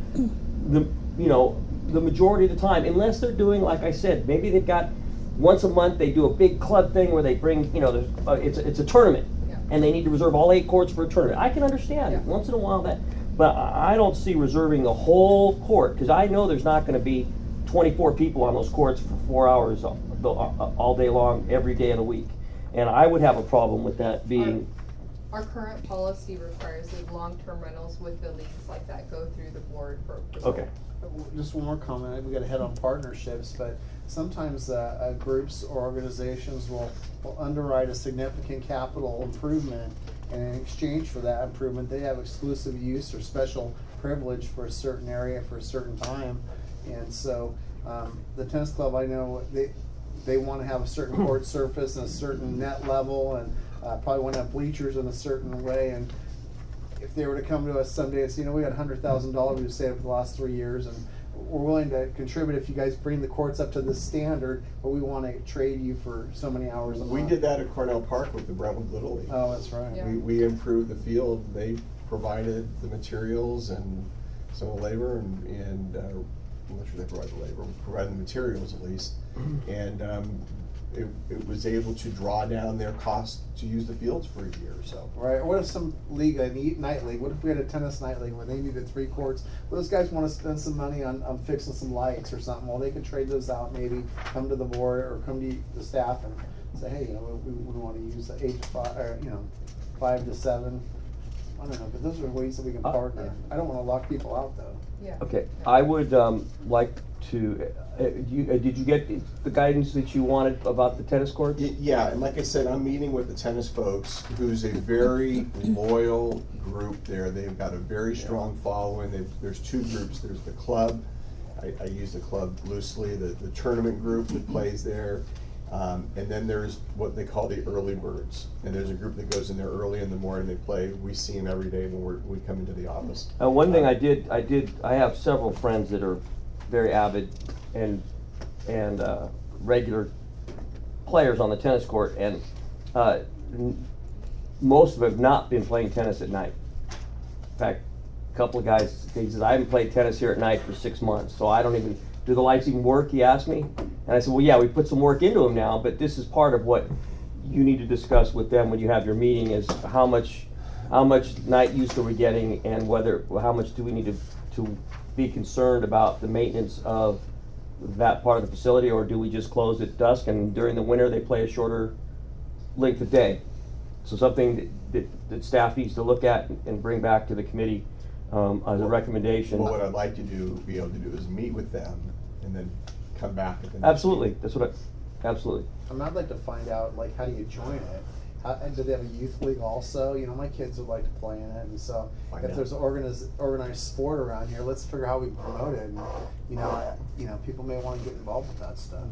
the majority of the time, unless they're doing, like I said, maybe they've got once a month they do a big club thing where they bring, it's a tournament, and they need to reserve all 8 courts for a tournament. I can understand once in a while that, but I don't see reserving the whole court, because I know there's not going to be 24 people on those courts for 4 hours all day long, every day of the week, and I would have a problem with that being. Our current policy requires that long-term rentals with the leagues like that go through the board for approval. Okay. Just one more comment. We got to head on partnerships, but sometimes groups or organizations will underwrite a significant capital improvement, and in exchange for that improvement, they have exclusive use or special privilege for a certain area for a certain time. And so, the tennis club, I know they want to have a certain court surface and a certain net level, and probably want to have bleachers in a certain way. And if they were to come to us someday and say, we got $100,000 we've saved for the last 3 years, and we're willing to contribute if you guys bring the courts up to this standard, but we want to trade you for so many hours a month. We did that at Cornell Park with the Brentwood Little League. Oh, that's right. Yeah. We improved the field. They provided the materials and some of the labor, and I'm not sure they provided the labor. We provided the materials at least, and it was able to draw down their cost to use the fields for a year or so. Right. What if some league, a night league, what if we had a tennis night league where they needed 3 courts? Well, those guys want to spend some money on fixing some lights or something. Well, they could trade those out, maybe come to the board or come to the staff and say, hey, we want to use the 8 to 5, or 5 to 7. I don't know, but those are ways that we can partner. I don't want to lock people out though. Yeah. Okay, I would like to. Did you get the guidance that you wanted about the tennis courts? Yeah, and like I said, I'm meeting with the tennis folks, who's a very loyal group there. They've got a very strong following. There's 2 groups. There's the club. I use the club loosely. The tournament group that plays there. And then there's what they call the early birds. And there's a group that goes in there early in the morning. They play. We see them every day when we come into the office. One thing I have several friends that are very avid and regular players on the tennis court, and most of them have not been playing tennis at night. In fact, a couple of guys, he says, I haven't played tennis here at night for 6 months, so I don't even, do the lights even work, he asked me. And I said, well, yeah, we put some work into them now, but this is part of what you need to discuss with them when you have your meeting, is how much night use are we getting, and how much do we need to be concerned about the maintenance of that part of the facility, or do we just close at dusk and during the winter they play a shorter length of day? So something that staff needs to look at and bring back to the committee as a recommendation. Well, what I'd like to be able to do is meet with them and then come back at the next Absolutely, meeting. that's what absolutely. I'd like to find out, how do you join it? And do they have a youth league also? My kids would like to play in it, and so if there's an organized sport around here, let's figure out how we promote it. And people may want to get involved with that stuff.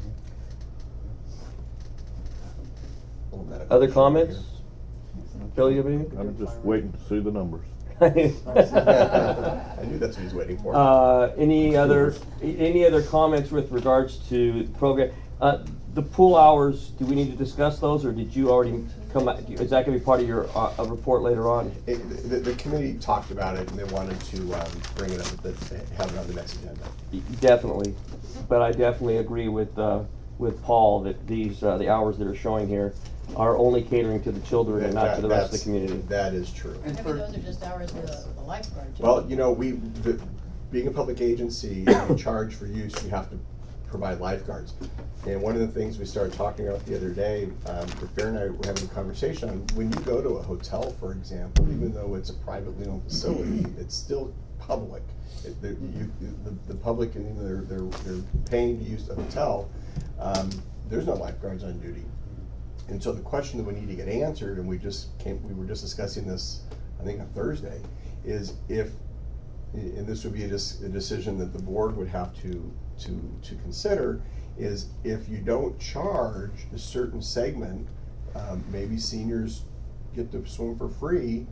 Other comments? Bill, you have anything? I'm just waiting to see the numbers. I knew that's what he's waiting for. Any other comments with regards to the program? The pool hours, do we need to discuss those, or did you already come out? Is that going to be part of your report later on? The committee talked about it, and they wanted to bring it up, have it on the next agenda. Definitely, but I definitely agree with Paul that these the hours that are showing here are only catering to the children and not to the rest of the community. That is true. I mean, those are just hours for the lifeguard, too. Well, being a public agency, and in charge for use, you have to provide lifeguards. And one of the things we started talking about the other day, with Bear and I were having a conversation on, when you go to a hotel, for example, even though it's a privately owned facility, it's still public. The public, they're paying to use the hotel. There's no lifeguards on duty. And so the question that we need to get answered, and we were just discussing this, I think on Thursday, is and this would be a decision that the board would have to consider, is if you don't charge a certain segment, maybe seniors get to swim for free,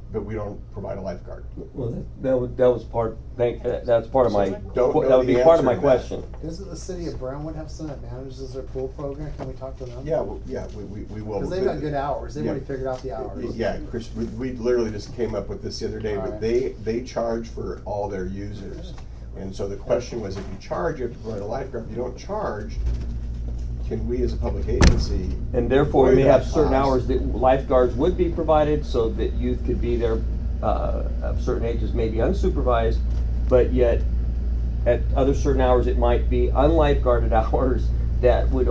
but we don't provide a lifeguard. Well, that was part, that's part of my, Don't know that would the be part of answer my to that. question. Doesn't the city of Brownwood have someone that manages their pool program? Can we talk to them? Yeah, we will. Because they've got good hours. They've Yeah. already figured out the hours. Yeah, Chris, we literally just came up with this the other day, but Alright. they charge for all their users. And so the question was, if you charge, you have to provide a lifeguard. If you don't charge, can we as a public agency? And therefore, we avoid may that have certain cost? hours that lifeguards would be provided so that youth could be there, of certain ages, maybe unsupervised, but yet at other certain hours, it might be unlifeguarded hours that would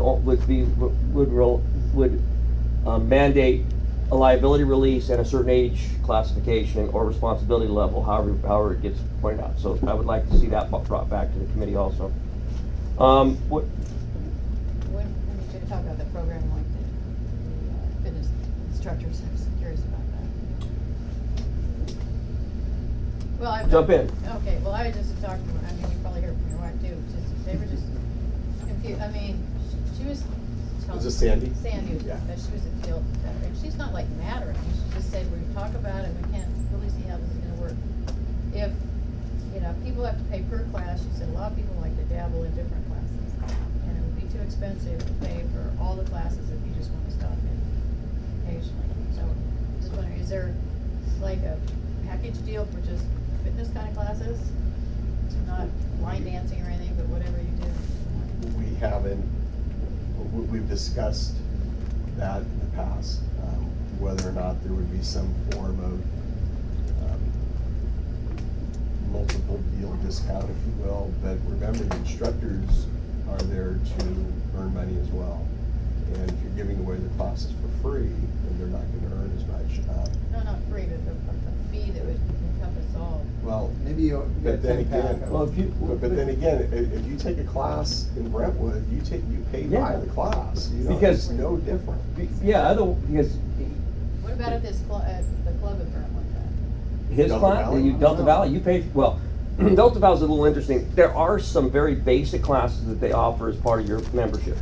mandate a liability release and a certain age classification or responsibility level, however it gets pointed out. So I would like to see that brought back to the committee also. What, When we should talk about the program, like the fitness instructors, I was curious about that. Well, I. Jump in. Okay, well, I just talked, I mean, you probably heard from your wife too, they were just confused, I mean, she was telling. Was it Sandy? Sandy, Yeah. that she was appealed, and she's not like mad or anything, she just said, we talk about it, we can't really see how this is gonna work. If, you know, people have to pay per class, she said, a lot of people like to dabble in different classes. And it would be too expensive to pay for all the classes if you just wanna stop in occasionally. So, just wondering, is there like a package deal for just fitness kind of classes? Not line dancing or anything, but whatever you do. We haven't, we've discussed that in the past, whether or not there would be some form of multiple deal discount, if you will, but remember, the instructors are there to earn money as well. And if you're giving away the classes for free, then they're not gonna earn as much. No, not free, but a fee that would encompass all. Well, Maybe you but get then 10 again, pack. Well, if you- but then again, if you take a class in Brentwood, you pay by Yeah. the class, you know, Because- it's no different. Yeah, because What about at this the club in Brentwood then? his Delta class, Valley? Delta Valley, you pay, well, Delta Valley's a little interesting. There are some very basic classes that they offer as part of your membership.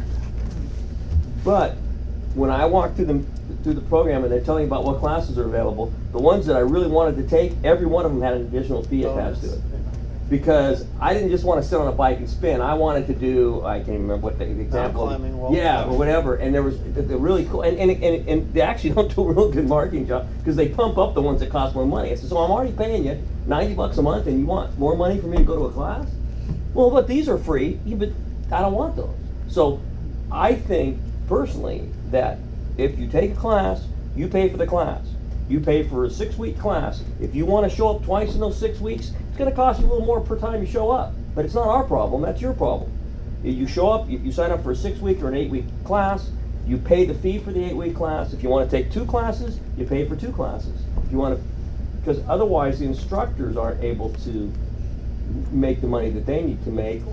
But when I walk through the program and they're telling me about what classes are available, the ones that I really wanted to take, every one of them had an additional fee attached to it. Because I didn't just want to sit on a bike and spin. I wanted to do, I can't remember what the example. climbing, wall Yeah, climbing. or whatever. And there was the really cool, and they actually don't do a real good marketing job because they pump up the ones that cost more money. I said, so I'm already paying you $90 a month and you want more money for me to go to a class? Well, but these are free, yeah, but I don't want those. So I think personally that if you take a class, you pay for the class. You pay for a 6-week class. If you want to show up twice in those 6 weeks, it's going to cost you a little more per time you show up. But it's not our problem, that's your problem. You show up, you sign up for a 6-week or an 8-week class, you pay the fee for the 8-week class. If you want to take 2 classes, you pay for 2 classes. If you want to, because otherwise the instructors aren't able to make the money that they need to make.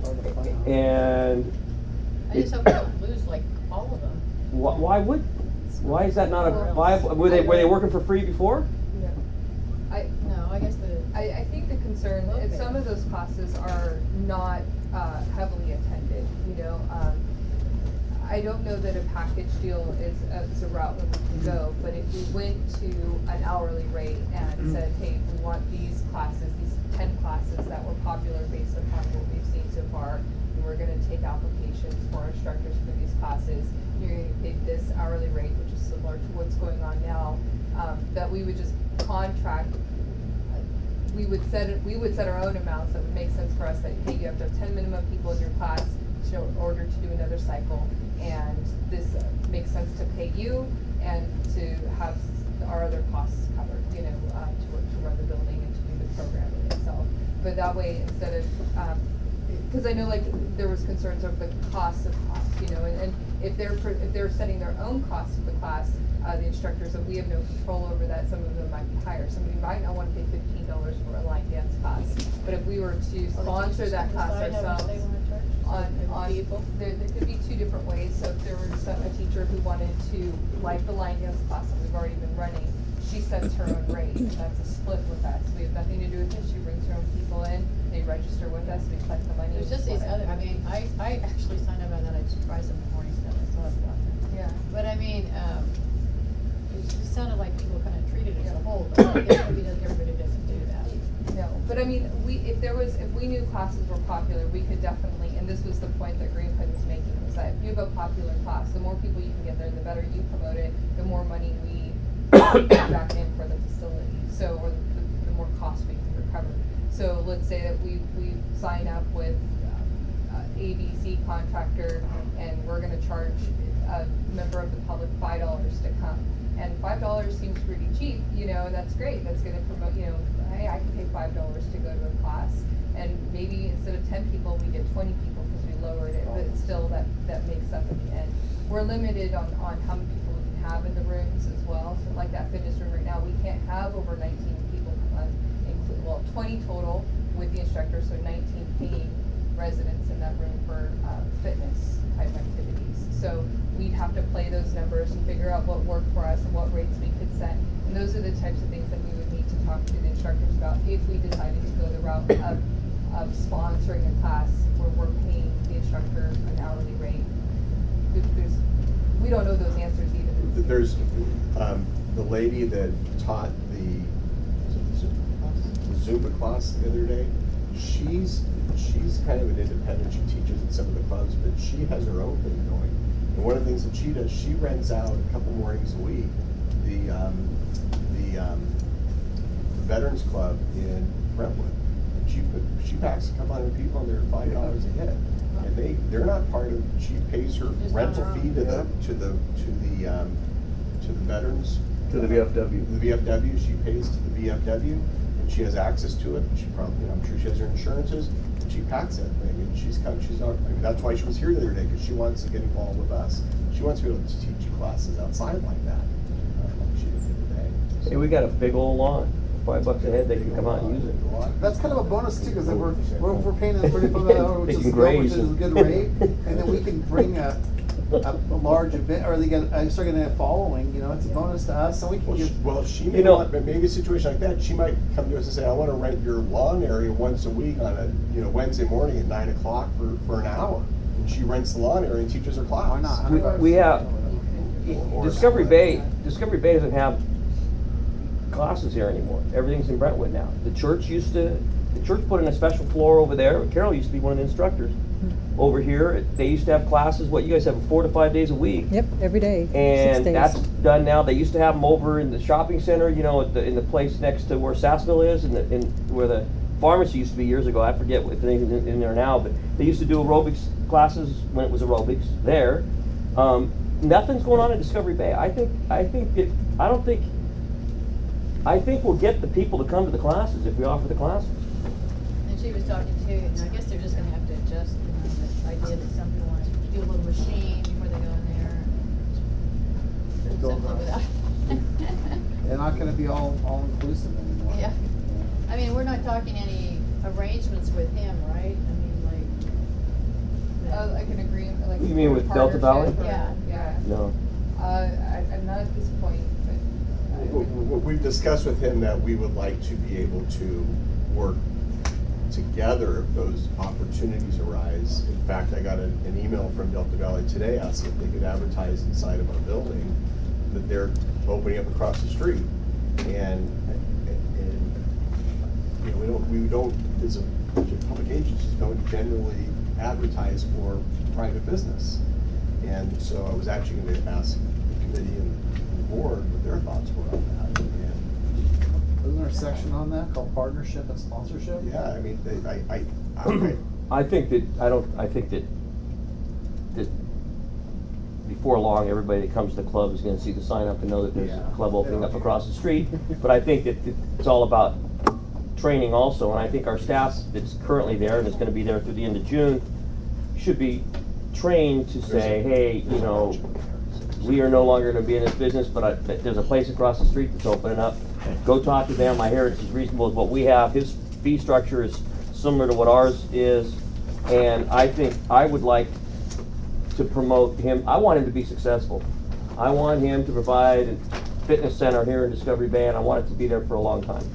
And I just hope we don't lose like all of them. why is that not a viable, were they working for free before? No, I guess I think the concern is some of those classes are not heavily attended, you know. I don't know that a package deal is a route that we can go, but if we went to an hourly rate and said, hey, we want these classes, these 10 classes that were popular based upon what we've seen so far, and we're gonna take applications for instructors for these classes, you're gonna pay this hourly rate, which is similar to what's going on now, that we would just contract. We would set our own amounts that would make sense for us, that, hey, you have to have 10 minimum people in your class in order to do another cycle, and this makes sense to pay you and to have our other costs covered, you know, to run the building and to do the programming itself. But that way, instead of, because I know like there was concerns over the cost of class, you know, and if they're setting their own cost of the class, the instructors, and we have no control over that, some of them might be higher. Somebody might not want to pay $15 for a line dance class, but if we were to sponsor that class ourselves, there could be 2 different ways. So if there was a teacher who wanted to, like the line dance class that we've already been running, she sets her own rate, and that's a split with us. We have nothing to do with it. She brings her own people in, they register with us, we collect the money. There's just these other, I mean, I actually signed up on that, I just tried some morning stuff, I still haven't gotten it. Yeah. But I mean, It sounded like people kind of treated it as a whole, but I guess everybody doesn't do that. No, but I mean, if we knew classes were popular, we could definitely, and this was the point that Greenwood was making, was that if you have a popular class, the more people you can get there, the better you promote it, the more money we get back in for the facility, so, or the more cost we can recover. So let's say that we sign up with ABC contractor, and we're gonna charge a member of the public $5 to come. And $5 seems pretty cheap, you know, and that's great. That's gonna promote, you know, hey, I can pay $5 to go to a class. And maybe instead of 10 people, we get 20 people because we lowered it, but it's still that makes up at the end. We're limited on how many people we can have in the rooms as well. So like that fitness room right now, we can't have over 19 people, 20 total with the instructor, so 19 paying residents in that room for fitness type activities. So we'd have to play those numbers and figure out what worked for us and what rates we could set. And those are the types of things that we would need to talk to the instructors about if we decided to go the route of sponsoring a class where we're paying the instructor an hourly rate. We don't know those answers either. There's the lady that taught the Zumba class the other day. She's kind of an independent. She teaches at some of the clubs, but she has her own thing going. And one of the things that she does, she rents out a couple mornings a week the Veterans Club in Brentwood. And she packs a couple hundred people, and they're $5 a head. And they're not part of. She pays her Just rental on her fee own. to the veterans. To the VFW. The VFW. She pays to the VFW, and she has access to it. She probably, I'm sure she has her insurances. And she packs that thing, and she's not. I mean, that's why she was here the other day, because she wants to get involved with us. She wants to be able to teach classes outside like that, like she did the other day. Hey, we got a big old lawn, $5 a head, they can come out and use it. That's kind of a bonus too, because we're paying them $35 an hour, which They is can good, graze which is a and- good rate, and then we can bring a large event, or they start getting a following. You know, it's a bonus to us, so we can give. Well, she may You know- want, but maybe a situation like that, she might come to us and say, I want to rent your lawn area once a week on a Wednesday morning at 9 o'clock for an hour. And she rents the lawn area and teaches her class. Why not? We have, Or- Discovery Bay doesn't have classes here anymore. Everything's in Brentwood now. The church put in a special floor over there. Carol used to be one of the instructors. Over here, they used to have classes, what you guys have, 4 to 5 days a week. Yep, every day, 6 And days. that's done now. They used to have them over in the shopping center, you know, in the place next to where Sassville is, and where the pharmacy used to be years ago. I forget if anything's in there now, but they used to do aerobics classes when it was aerobics there. Nothing's going on in Discovery Bay. I think we'll get the people to come to the classes if we offer the classes. And she was talking too, you know, I guess they're just gonna have to adjust, you know, this idea that some people want to do a little machine before they go in there. And something without. They're not going to be all inclusive anymore. Yeah. I mean, we're not talking any arrangements with him, right? I mean, like. Like an agreement, like. You mean with Delta Valley? partnership or- Yeah. Yeah. No. I'm not at this point, but. We've discussed with him that we would like to be able to work together if those opportunities arise. In fact, I got an email from Delta Valley today asking if they could advertise inside of our building that they're opening up across the street. And you know, we don't as a public agencies don't generally advertise for private business. And so I was actually going to ask the committee and the board what their thoughts were on that. And Isn't there a section on that called partnership and sponsorship? yeah, I mean, I think that before long, everybody that comes to the club is gonna see the sign up and know that there's a club opening up across the street. But I think that it's all about training also, and I think our staff that's currently there and is gonna be there through the end of June should be trained to say, hey, you know, we are no longer gonna be in this business, but there's a place across the street that's opening up. Go talk to them. I hear it's as reasonable as what we have. His fee structure is similar to what ours is, and I think I would like to promote him. I want him to be successful. I want him to provide a fitness center here in Discovery Bay, and I want it to be there for a long time.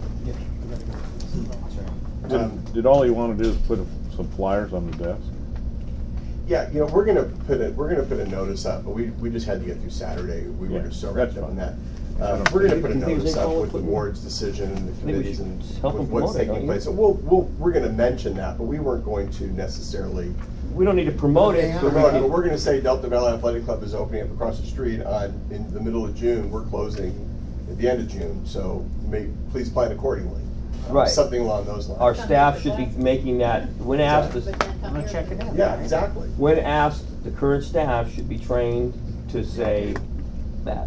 Did all you want to do is put some flyers on the desk? yeah, you know, we're gonna put a notice up, but we just had to get through Saturday. We were Yeah, just so that's wrapped up in fine. We're gonna put a You think notice they up call with it the putting- board's decision and the Maybe we committees should and help with them what's promote it, taking don't you? place. So we're gonna mention that, but we weren't going to necessarily We don't need to promote it, but we promote it. can- But we're gonna say Delta Valley Athletic Club is opening up across the street in the middle of June. We're closing at the end of June, so please plan accordingly. Right. Something along those lines. our staff should be making that, when asked, But then come I'm gonna here check for it the- out. Yeah, exactly. when asked, the current staff should be trained to say that.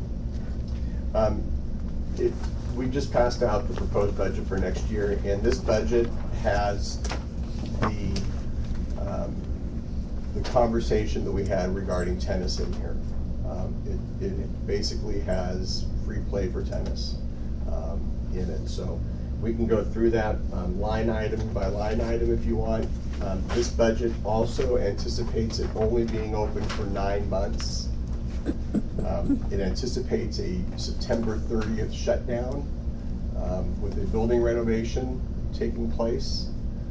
We just passed out the proposed budget for next year, and this budget has the conversation that we had regarding tennis in here. It basically has free play for tennis in it, so we can go through that line item by line item if you want. This budget also anticipates it only being open for 9 months. It anticipates a September 30th shutdown with a building renovation taking place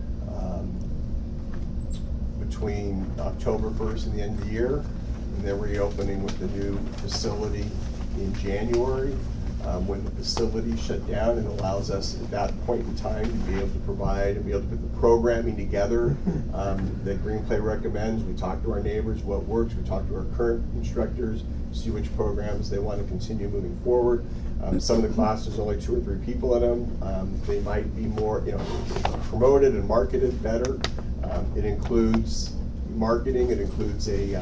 between October 1st and the end of the year, and then reopening with the new facility in January. When the facility shut down, it allows us at that point in time to be able to provide and be able to put the programming together that Green Play recommends. We talk to our neighbors, what works. We talk to our current instructors, see which programs they want to continue moving forward. Some of the classes, only 2 or 3 people in them. They might be more, promoted and marketed better. It includes marketing. It includes a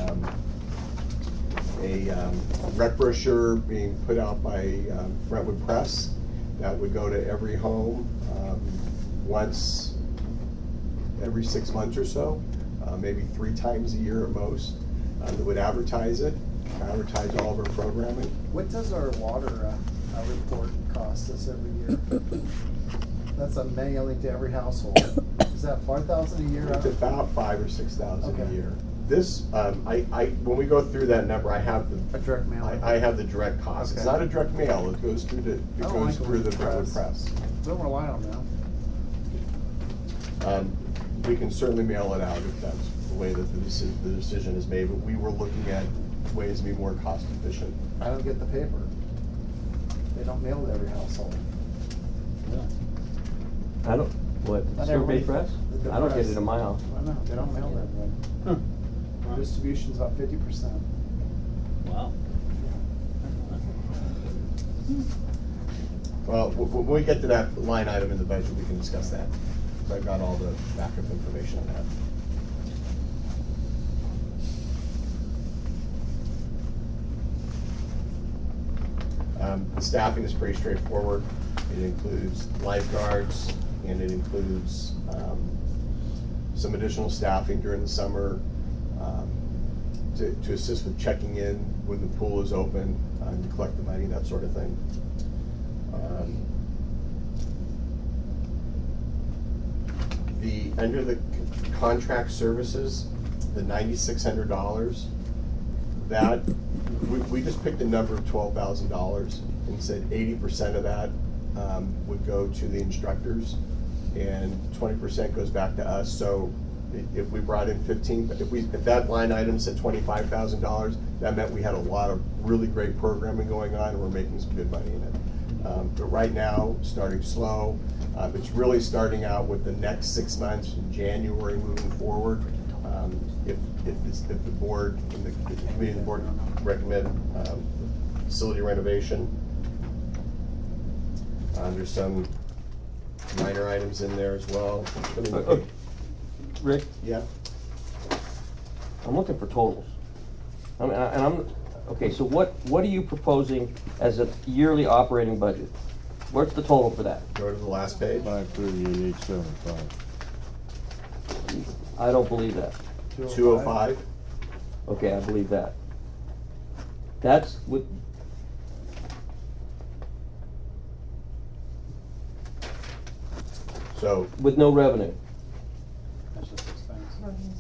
rec brochure being put out by Brentwood Press that would go to every home once every 6 months or so, maybe 3 times a year at most. That would advertise it, advertise all of our programming. What does our water report cost us every year? That's a mailing to every household. Is that $4,000 a year? It's about 5,000 or 6,000 a Okay. year. This, when we go through that number, I have A direct mail? I have the direct cost. It's Okay. not a direct mail. It goes through the I don't like Brentwood the Press. press. Don't rely on them. We can certainly mail it out if that's the way that the decision is made, but we were looking at ways to be more cost efficient. I don't get the paper. They don't mail to every household. I don't, what, Not survey everybody- press? the I don't get press. it in my house. I know, they don't mail to everybody. Distribution's about 50%. Wow. Well, when we get to that line item in the budget, we can discuss that. So I've got all the backup information on that. The staffing is pretty straightforward. It includes lifeguards, and it includes some additional staffing during the summer to assist with checking in when the pool is open, to collect the money, that sort of thing. Under the contract services, the $9,600, that, we just picked a number of $12,000 and said 80% of that would go to the instructors and 20% goes back to us. So if we brought in if that line item said $25,000, that meant we had a lot of really great programming going on and we're making some good money in it. But right now, starting slow. It's really starting out with the next 6 months in January moving forward. If the board and the committee of the board recommend facility renovation. There's some minor items in there as well. Rick, Yeah. I'm looking for totals. Okay, so what are you proposing as a yearly operating budget? What's the total for that? Go to the last page. 538,875. I don't believe that. 205. Okay, I believe that. That's with, So with no revenue. That's just expense.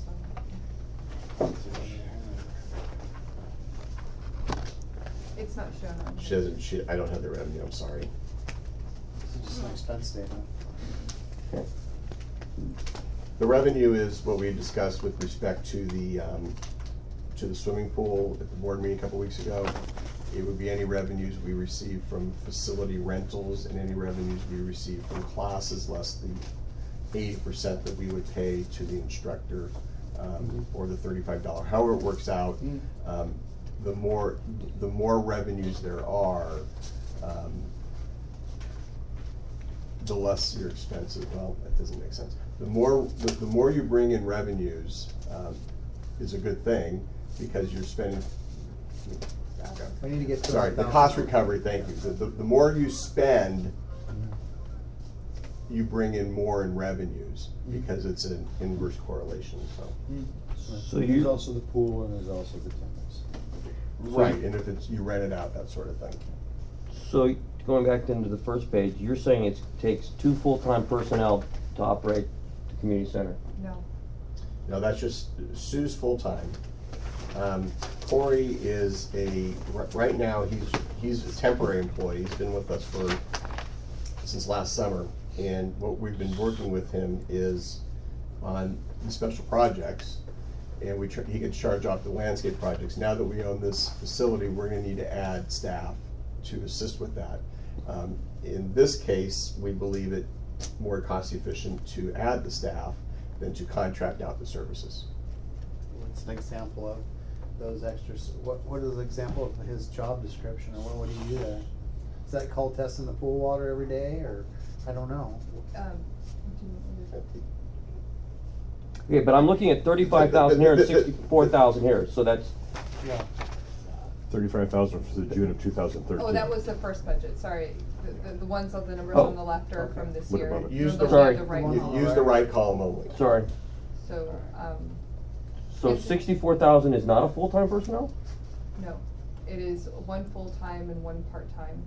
It's not shown on she here. doesn't. I don't have the revenue. I'm sorry. This is just an expense statement. Okay. The revenue is what we discussed with respect to the swimming pool at the board meeting a couple weeks ago. It would be any revenues we receive from facility rentals and any revenues we receive from classes less the 80% that we would pay to the instructor, or the $35. However it works out, the more revenues there are, the less your expenses. Well, that doesn't make sense. The more you bring in revenues is a good thing, because you're spending. We need to get to Sorry, the cost recovery. Thank you. The more you spend, you bring in more in revenues, because it's an inverse correlation. So There's you, also the pool and there's also the tennis. Right, and if it's you rent it out, that sort of thing. so going back then to the first page, you're saying it takes 2 full-time personnel to operate the community center? No. No, that's just Sue's full time. Corey is right now he's a temporary employee. He's been with us since last summer, and what we've been working with him is on the special projects, and he can charge off the landscape projects. Now that we own this facility, we're going to need to add staff to assist with that. In this case, we believe it more cost efficient to add the staff than to contract out the services. What's an example of those extras? What is an example of his job description, or what would he do there? Is that called testing the pool water every day, or I don't know? Okay, but I'm looking at 35,000 here and 64,000 here, so that's, Yeah. 35,000 for the June of 2013. Oh, that was the first budget, sorry. The ones of the numbers Oh, on the left are okay. from this Look year. above it. Use No, the those are Sorry. the right You- column. Use the right column only. sorry. So, So Yes. 64,000 is not a full-time personnel? no, it is 1 full-time and 1 part-time.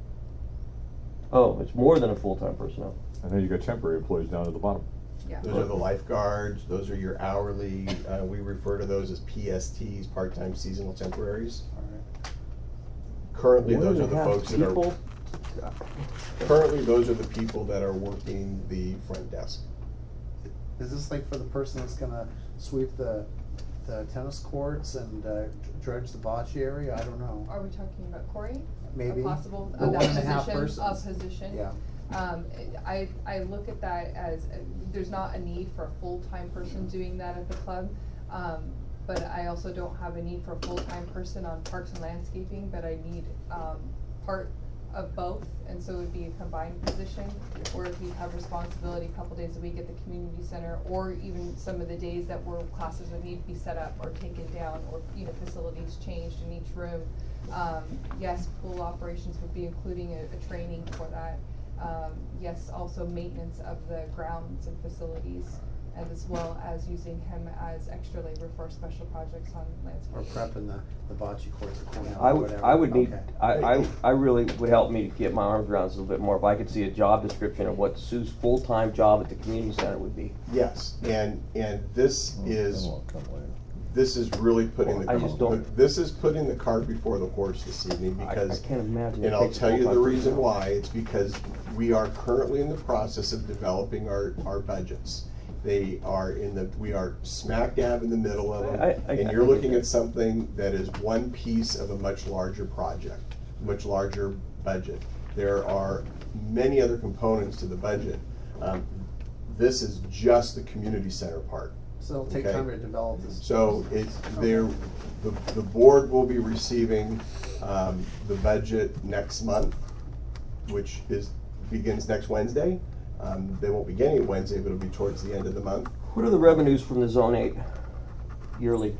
Oh, it's more than a full-time personnel. And then you got temporary employees down at the bottom. Yeah. Those are the lifeguards, those are your hourly, we refer to those as PSTs, part-time seasonal temporaries. All right. Currently, those are 1.5 the folks that are, people? currently, those are the people that are working the front desk. Is this like for the person that's gonna sweep the tennis courts and dredge the bocce area? I don't know. Are we talking about Corey? Maybe. A possible, The that 1.5 position, a persons. position? Yeah. I look at that as, there's not a need for a full-time person doing that at the club. But I also don't have a need for a full-time person on parks and landscaping, but I need, part of both, and so it would be a combined position. Or if you have responsibility a couple days a week at the community center, or even some of the days that classes would need to be set up or taken down, or, facilities changed in each room. Yes, pool operations would be including a training for that. Yes, also maintenance of the grounds and facilities, and as well as using him as extra labor for special projects on landscape. Or prepping the bocce courts or Cornell I or would, whatever. I would need, Okay. I really would help me to get my arms around this a little bit more if I could see a job description of what Sue's full-time job at the community center would be. Yes, and this is really putting I just don't- this is putting the cart before the horse this evening, I because can't imagine. and it I'll takes a tell you the full-time reason personnel. why. It's because we are currently in the process of developing our budgets. We are smack dab in the middle of them, and you're looking at something that is one piece of a much larger project, much larger budget. There are many other components to the budget. This is just the community center part. So it'll take Okay. time to develop this. So the board will be receiving the budget next month, which begins next Wednesday. They won't be getting it Wednesday, but it'll be towards the end of the month. What are the revenues from the Zone 8 yearly,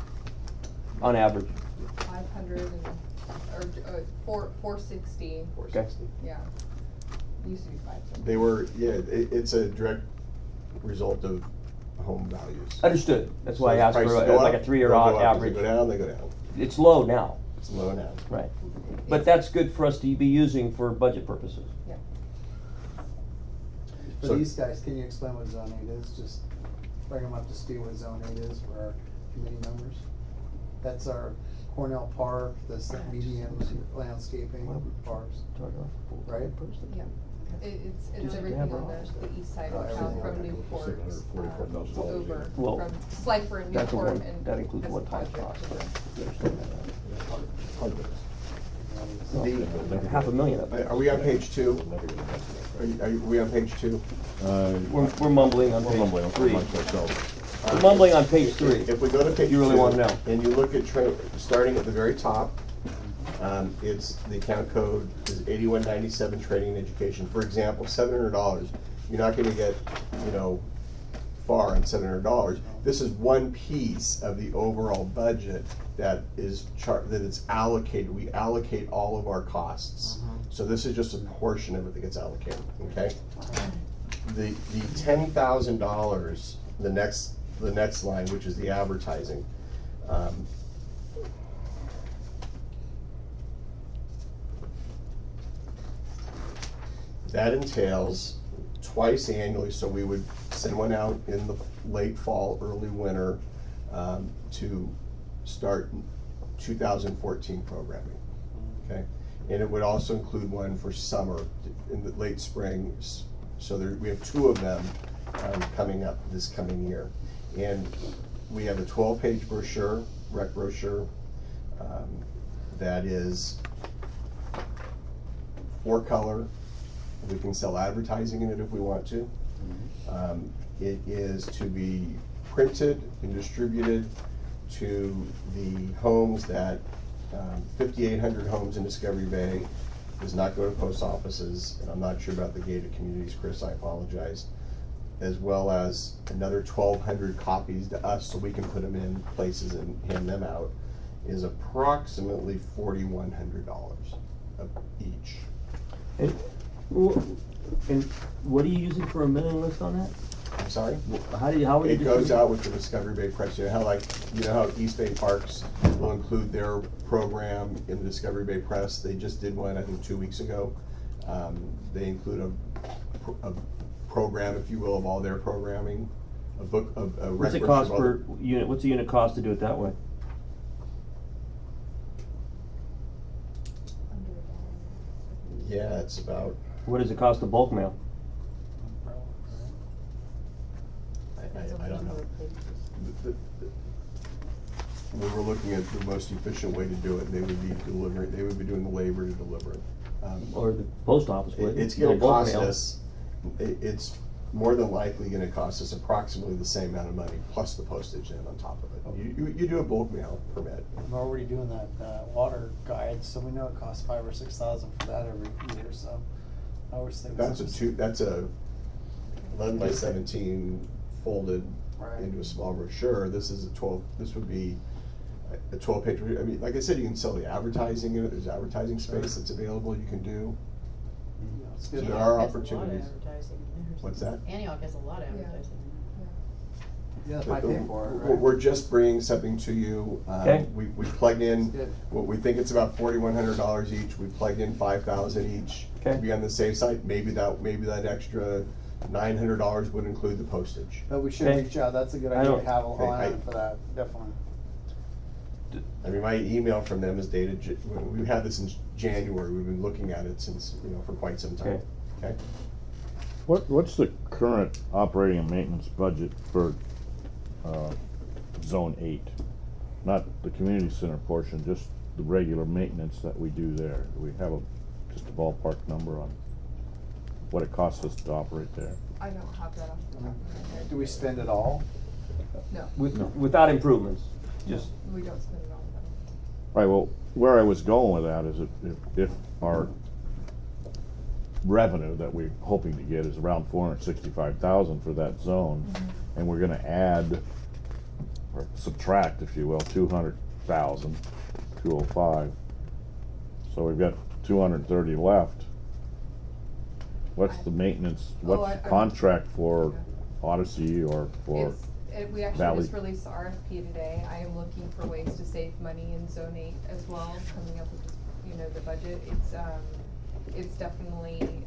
on average? 500 or 460. 460. Yeah. Used to be 500. They were, it's a direct result of home values. Understood. That's why I So asked for prices go like a up, 3-year they'll go up. As average. they go down, they go down. It's low now, It's low now. right? But that's good for us to be using for budget purposes. Yeah. For So- these guys, can you explain what Zone 8 is? Just bring them up to speed what Zone 8 is for our committee members. That's our Cornell Park, the medium landscaping parks, right? Yeah. It's Just everything have on our- the east side Oh, of town, from everything. Newport, $644,000 over, Well, from Slifer and That's a Newport, one, and that includes as a one-time project cost. to the- You understand that? Part of it. The- $500,000 of it. Are we on page 2? Are we on page 2? We're mumbling on We're page mumbling 3. amongst ourselves. We're mumbling on page 3. If we go to page You really 2, wanna know. and you look at starting at the very top, it's the account code is 8197 training and education. For example, $700. You're not going to get, far on $700. This is one piece of the overall budget that is that it's allocated. We allocate all of our costs. So this is just a portion of it that gets allocated. Okay. The $10,000, the next line, which is the advertising. That entails twice annually, so we would send one out in the late fall, early winter, to start 2014 programming, okay? And it would also include one for summer, in the late spring, so we have 2 of them coming up this coming year. And we have a 12-page brochure, rec brochure, that is 4-color. We can sell advertising in it if we want to. It is to be printed and distributed to the homes that 5,800 homes in Discovery Bay does not go to post offices, and I'm not sure about the gated communities, Chris, I apologize, as well as another 1,200 copies to us so we can put them in places and hand them out, is approximately $4,100 each. And what are you using for a mailing list on that? I'm sorry? How would you It goes distribute? out with the Discovery Bay Press. You know how East Bay Parks will include their program in the Discovery Bay Press. They just did one, I think, 2 weeks ago. They include a program, if you will, of all their programming. A book of a What's it record cost of all per unit? What's the unit cost to do it that way? Yeah, it's about. What does it cost to bulk mail? I don't know. We were looking at the most efficient way to do it. They would be delivering. They would be doing the labor to deliver it. Or the post office would? It's No going to bulk cost mail. us. It's more than likely going to cost us approximately the same amount of money plus the postage then on top of it. You do a bulk mail permit. We're already doing that water guide, so we know it costs $5,000 or $6,000 for that every year. So I always think That's a 11 by 17 folded Right. into a small brochure. This is a 12. This would be a 12-page. I mean, like I said, you can sell the advertising in it. There's advertising space that's available. You can do. it's So good. there are Antioch has a lot of opportunities. advertising in there. What's that? Antioch has a lot of advertising in Yeah, if I pay for it, We're right? we're just bringing something to you. Okay. We plugged in, Good. what we think it's about $4,100 each. We plugged in $5,000 each to Okay. be on the safe side. Maybe that extra $900 would include the postage. But we should Okay. reach out. That's a good I idea don't- to have a Okay, line for that. Definitely. I mean, my email from them is dated, we had this in January. We've been looking at it since, for quite some time. Okay? What's the current operating and maintenance budget for Zone 8? Not the community center portion, just the regular maintenance that we do there. Do we have just a ballpark number on what it costs us to operate there? I don't have that off the top of my head. Do we spend it all? No, Without improvements, just, we don't spend it all. Right, well, where I was going with that is if our revenue that we're hoping to get is around 465,000 for that zone, and we're gonna add, or subtract, if you will, 200,000, 205. So we've got 230 left. What's the maintenance, what's the contract for Odyssey or for We actually Valley? just released the RFP today. I am looking for ways to save money in Zone 8 as well, coming up with this, the budget. It's definitely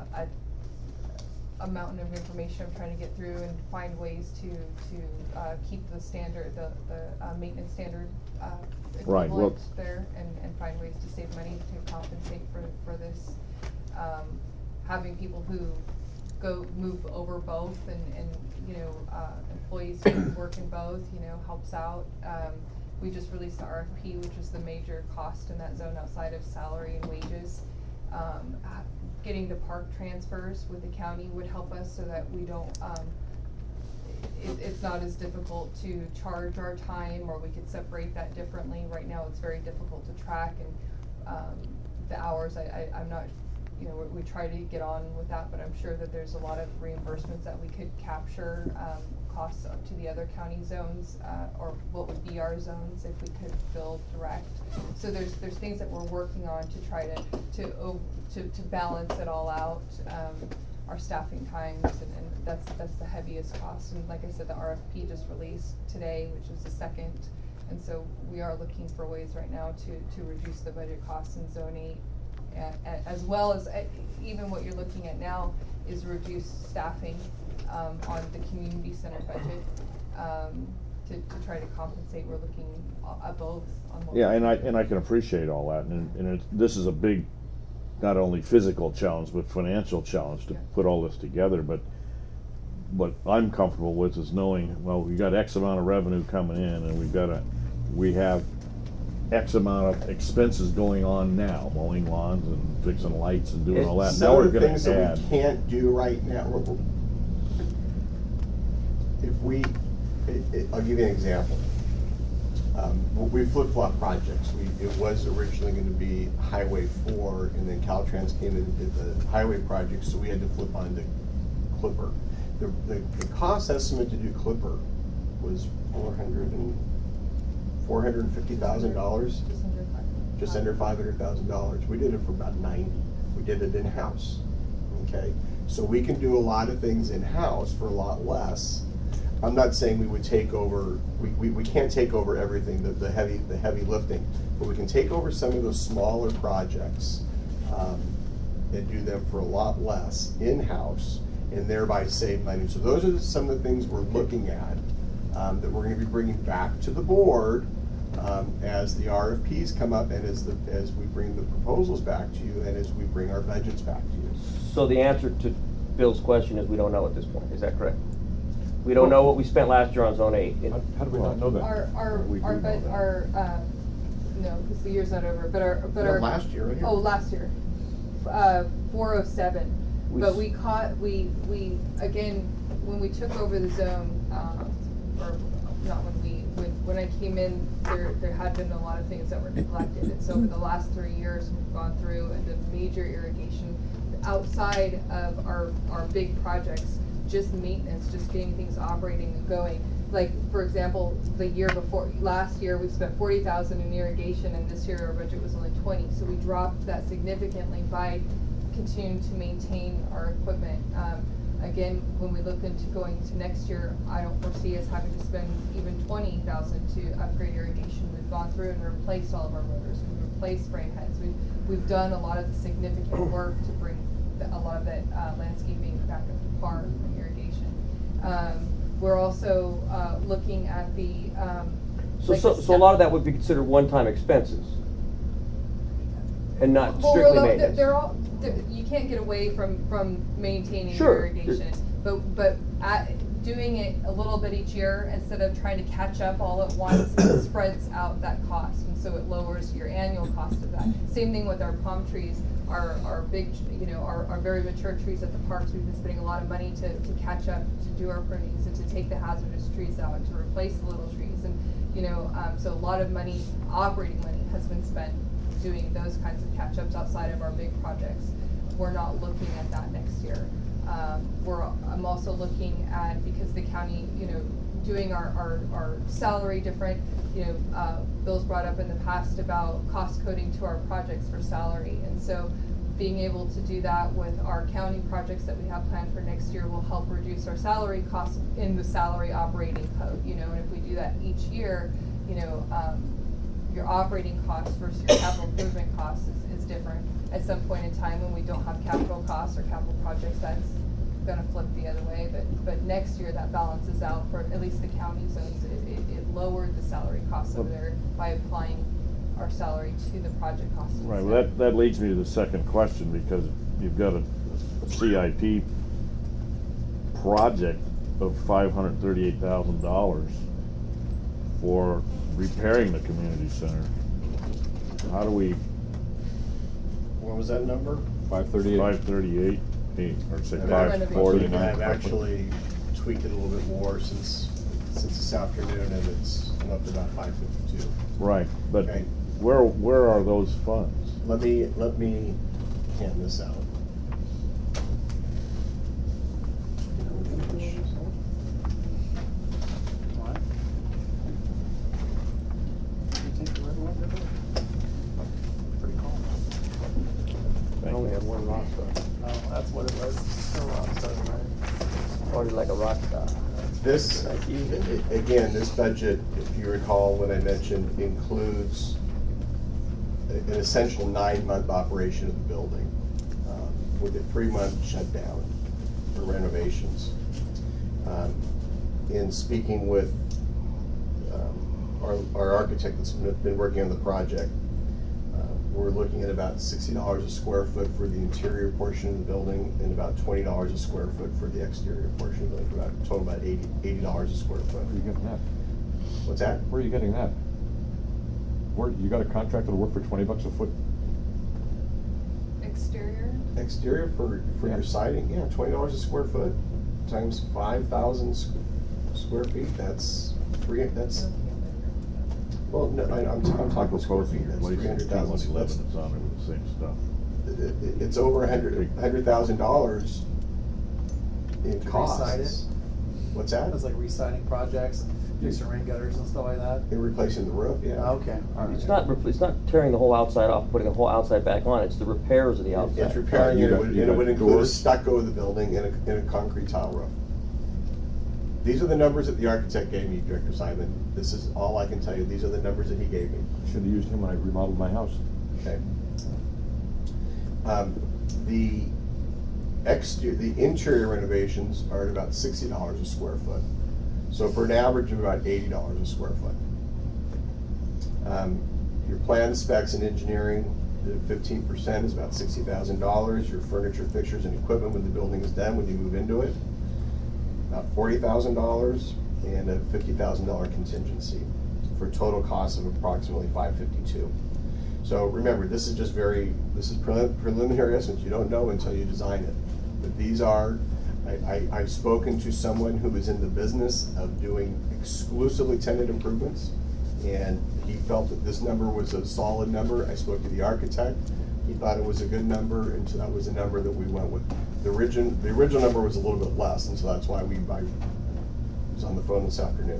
a mountain of information I'm trying to get through and find ways to keep the standard, the maintenance standard Right, well- equivalent there, and find ways to save money to compensate for this. Having people who move over both and employees who work in both, helps out. We just released the RFP, which is the major cost in that zone outside of salary and wages. Getting the park transfers with the county would help us so that we don't, it's not as difficult to charge our time, or we could separate that differently. Right now, it's very difficult to track, and the hours, I'm not, you know, we try to get on with that, but I'm sure that there's a lot of reimbursements that we could capture, costs up to the other county zones, or what would be our zones if we could bill direct. So there's things that we're working on to try to balance it all out, our staffing times, and that's the heaviest cost. And like I said, the RFP just released today, which is the second, and so we are looking for ways right now to reduce the budget costs in Zone 8, as well as even what you're looking at now is reduce staffing on the community center budget, to try to compensate. We're looking at both. On what Yeah, and I can appreciate all that, and this is a big, not only physical challenge but financial challenge to put all this together. But what I'm comfortable with is knowing, well, we got X amount of revenue coming in, and we have X amount of expenses going on now, mowing lawns and fixing lights and doing all that. Some Now of we're the going things to that add. we can't do right now. I'll give you an example. We flip-flop projects. It was originally going to be Highway 4, and then Caltrans came in and did the highway project, so we had to flip onto Clipper. The cost estimate to do Clipper was $450,000. Just under $500,000. We did it for about $90,000. We did it in-house. Okay, so we can do a lot of things in-house for a lot less. I'm not saying we would take over. We can't take over everything, the heavy lifting, but we can take over some of those smaller projects and do them for a lot less in-house, and thereby save money. So those are some of the things we're looking at that we're going to be bringing back to the board as the RFPs come up, and as we bring the proposals back to you, and as we bring our budgets back to you. So the answer to Bill's question is we don't know at this point. Is that correct? We don't know what we spent last year on Zone 8. How do we not know that? No, because the year's not over, but our last year, right here. Oh, last year, 407. But we again, when we took over the zone, or not when I came in, there had been a lot of things that were neglected, and so over the last 3 years we've gone through and done major irrigation outside of our big projects, just maintenance, just getting things operating and going. Like, for example, the year before, last year we spent $40,000 in irrigation, and this year our budget was only $20,000. So we dropped that significantly by continuing to maintain our equipment. Again, when we look into going to next year, I don't foresee us having to spend even $20,000 to upgrade irrigation. We've gone through and replaced all of our motors. We've replaced spray heads. We've done a lot of the significant work to bring a lot of that landscaping back up to par from irrigation. We're also looking at the So a lot of that would be considered one-time expenses and not strictly maintenance. You can't get away from maintaining Sure. irrigation, but doing it a little bit each year instead of trying to catch up all at once, it spreads out that cost, and so it lowers your annual cost of that. Same thing with our palm trees. Our big, our very mature trees at the parks. We've been spending a lot of money to catch up, to do our prunings, and to take the hazardous trees out, to replace the little trees, and so a lot of money, operating money, has been spent doing those kinds of catch-ups outside of our big projects. We're not looking at that next year. I'm also looking at, because the county, doing our salary different. Bill's brought up in the past about cost coding to our projects for salary, and so being able to do that with our county projects that we have planned for next year will help reduce our salary costs in the salary operating code. And if we do that each year, your operating costs versus your capital improvement costs is different. At some point in time when we don't have capital costs or capital projects, that's going to flip the other way. But next year that balances out for at least the county zones. It lowered the salary costs over there by applying our salary to the project costs. Right. Well, that leads me to the second question, because you've got a CIP project of $538,000 for repairing the community center. How do we, What was that number? 538. 538, or say I've 549? I've actually tweaked it a little bit more since this afternoon, and it's I'm up to about 552. Right, but Okay. where are those funds? Let me hand this out. What? You take the red one, did you? Pretty calm. I only have one rock star. Oh, that's what it was. Still rock stars, right? Or like a rock star. This, Thank you. again, this budget, if you recall what I mentioned, includes an essential 9-month operation of the building, with a 3-month shutdown for renovations. In speaking with our architect that's been working on the project, we're looking at about $60 a square foot for the interior portion of the building and about $20 a square foot for the exterior portion of the building, for about a total about $80 a square foot. Where are you getting that? What's that? Where are you getting that? Where, you got a contractor to work for $20 a foot? Exterior? Exterior for Yeah. your siding, yeah, $20 a square foot times 5,000 square feet, that's well, no, I'm talking square Proposing feet, your that's place in 300,000 square. 211, it's on there with the same stuff. It's over $100,000 in To costs. re-side it? What's that? It's like re-siding projects, fixing rain gutters and stuff like that? You're replacing the roof, yeah. Okay, all right. It's not tearing the whole outside off, putting the whole outside back on, it's the repairs of the outside. It's repairing You it, got- and you it got would include a doors? stucco of the building and a concrete tile roof. These are the numbers that the architect gave me, Director Simon. This is all I can tell you. These are the numbers that he gave me. Should have used him when I remodeled my house. Okay. The interior renovations are at about $60 a square foot. So for an average of about $80 a square foot. Your plan specs and engineering, the 15% is about $60,000. Your furniture, fixtures, and equipment when the building is done, when you move into it, about $40,000, and a $50,000 contingency for a total cost of approximately $552. So remember, this is just this is preliminary estimates. You don't know until you design it. But these are, I've spoken to someone who is in the business of doing exclusively tenant improvements, and he felt that this number was a solid number. I spoke to the architect. He thought it was a good number, and so that was the number that we went with. The original number was a little bit less, and so that's why I was on the phone this afternoon.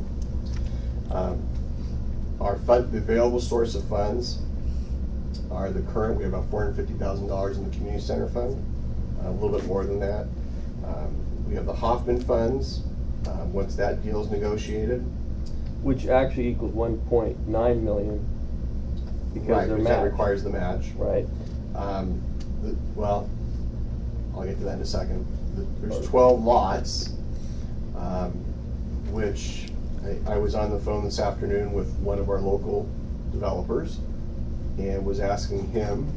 The available source of funds are the current. We have about $450,000 in the community center fund, a little bit more than that. We have the Hoffman funds. Once that deal is negotiated, Which actually equals 1.9 million because right, they're because that matched. requires the match. Right. Well, I'll get to that in a second. There's 12 lots, which I was on the phone this afternoon with one of our local developers and was asking him,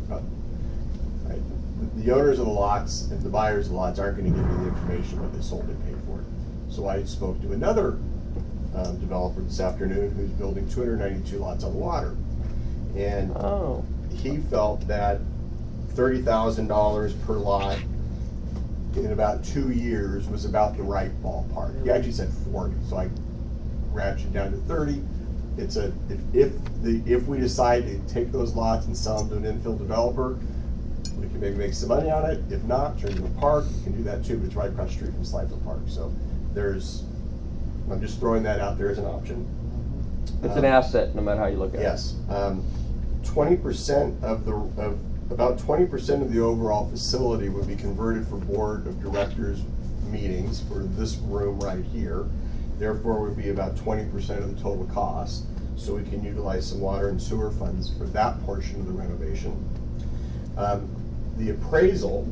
the owners of the lots and the buyers of the lots aren't going to give you the information what they sold and paid for it. So I spoke to another developer this afternoon who's building 292 lots on the water. And Oh. he felt that $30,000 per lot in about 2 years was about the right ballpark. He actually said 40, so I ratcheted down to 30. It's if we decide to take those lots and sell them to an infill developer, we can maybe make some money on it. If not, turn it into a park. You can do that too, but it's right across the street from Slivesville Park. So I'm just throwing that out there as an option. It's an asset, no matter how you look at it. Yes. 20% about 20% of the overall facility would be converted for board of directors meetings for this room right here. Therefore, would be about 20% of the total cost. So we can utilize some water and sewer funds for that portion of the renovation. The appraisal.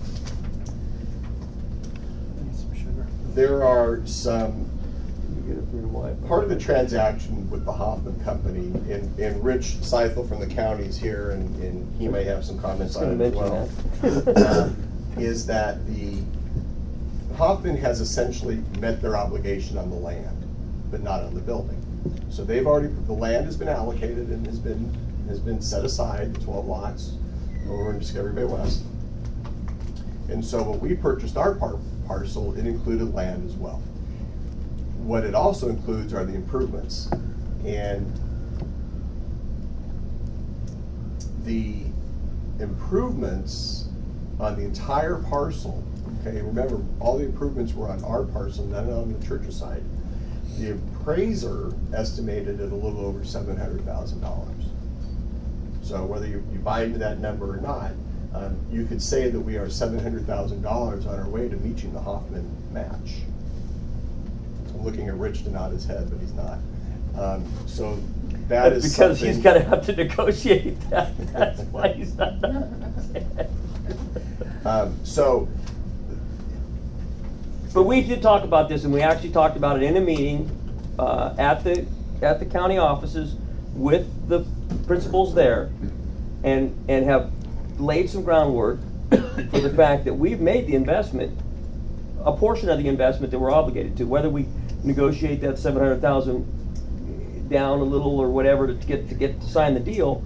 Need some sugar. There are some reason why. Part of the transaction with the Hoffman Company, and Rich Seithel from the county is here, and he may have some comments I was on it as gonna well, mention that. is that the Hoffman has essentially met their obligation on the land, but not on the building. So they've already, the land has been allocated and has been set aside, 12 lots over in Discovery Bay West. And so when we purchased our parcel, it included land as well. What it also includes are the improvements. And the improvements on the entire parcel, okay, remember, all the improvements were on our parcel, none on the church's side. The appraiser estimated it a little over $700,000. So whether you buy into that number or not, you could say that we are $700,000 on our way to meeting the Hoffman match. I'm looking at Rich to nod his head, but he's not. So that is because something. he's going to have to negotiate that. That's why he's not. So, But we did talk about this, and we actually talked about it in a meeting at the county offices with the principals there, and have laid some groundwork for the fact that we've made the investment, a portion of the investment that we're obligated to, whether we negotiate that $700,000 down a little or whatever to get to sign the deal.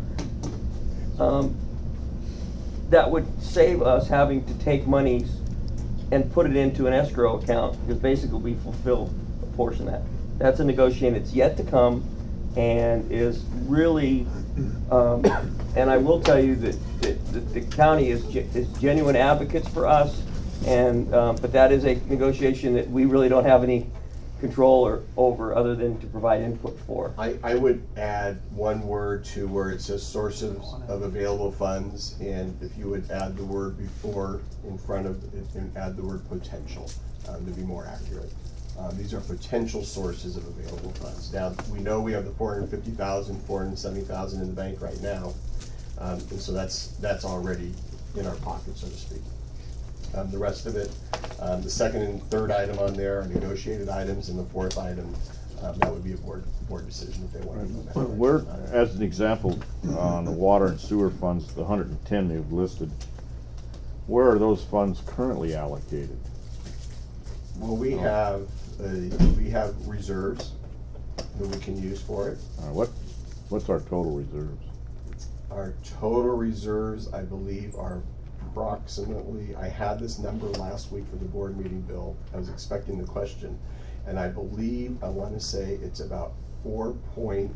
That would save us having to take monies and put it into an escrow account, because basically we fulfill a portion of that. That's a negotiation that's yet to come, and is really, and I will tell you that the county is genuine advocates for us, and but that is a negotiation that we really don't have any control over other than to provide input for. I would add one word to where it says sources of available funds, and if you would add the word before in front of it, and add the word potential to be more accurate. These are potential sources of available funds. Now, we know we have the $450,000, $470,000 in the bank right now, and so that's already in our pocket, so to speak. The rest of it, the second and third item on there are negotiated items, and the fourth item, that would be a board decision if they want to go that way. Where, as an example, on the water and sewer funds, the 110 they've listed, where are those funds currently allocated? Well, we have reserves that we can use for it. What's our total reserves? Our total reserves, I believe, are approximately, I had this number last week for the board meeting, Bill. I was expecting the question, and I believe, I want to say it's about 4.7,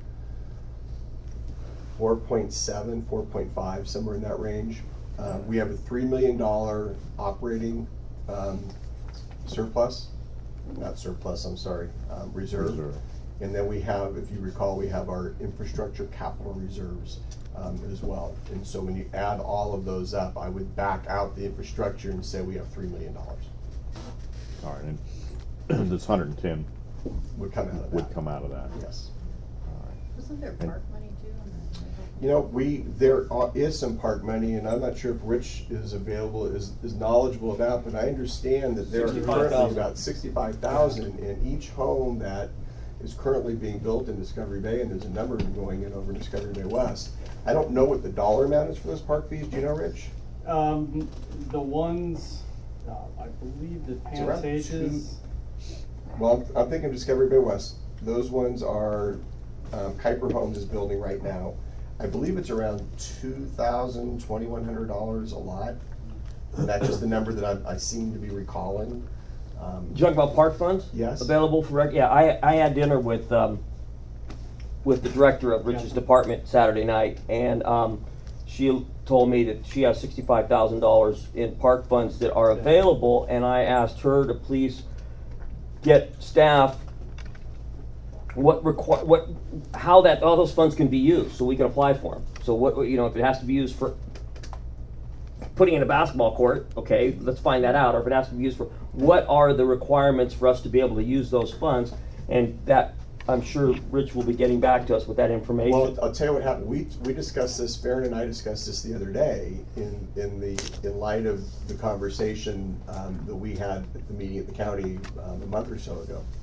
4.5, somewhere in that range. We have a $3 million operating surplus, not surplus, I'm sorry, reserve. And then we have, if you recall, we have our infrastructure capital reserves as well. And so when you add all of those up, I would back out the infrastructure and say we have $3 million. All right, and this 110 would come out of that. Would come out of that. Yes. All right. Wasn't there park money too on that? You know, there is some park money, and I'm not sure if Rich is available, is knowledgeable about, but I understand that there are currently about 65,000 in each home that is currently being built in Discovery Bay, and there's a number of them going in over in Discovery Bay West. I don't know what the dollar amount is for those park fees. Do you know, Rich? The ones, I believe the It's around Pantages. Well, I'm thinking Discovery Bay West. Those ones are Kuiper Homes is building right now. I believe it's around $2,000, $2,100 a lot. And that's just the number that I seem to be recalling. You talking about park funds? Yes. Available for I had dinner with the director of Rich's department Saturday night, and she told me that she has $65,000 in park funds that are available, and I asked her to please get staff how all those funds can be used, so we can apply for them. So if it has to be used for putting in a basketball court, okay, let's find that out. Or if it has to be used for, what are the requirements for us to be able to use those funds? And that, I'm sure Rich will be getting back to us with that information. Well, I'll tell you what happened. We discussed this, Farron and I discussed this the other day in light of the conversation that we had at the meeting at the county a month or so ago.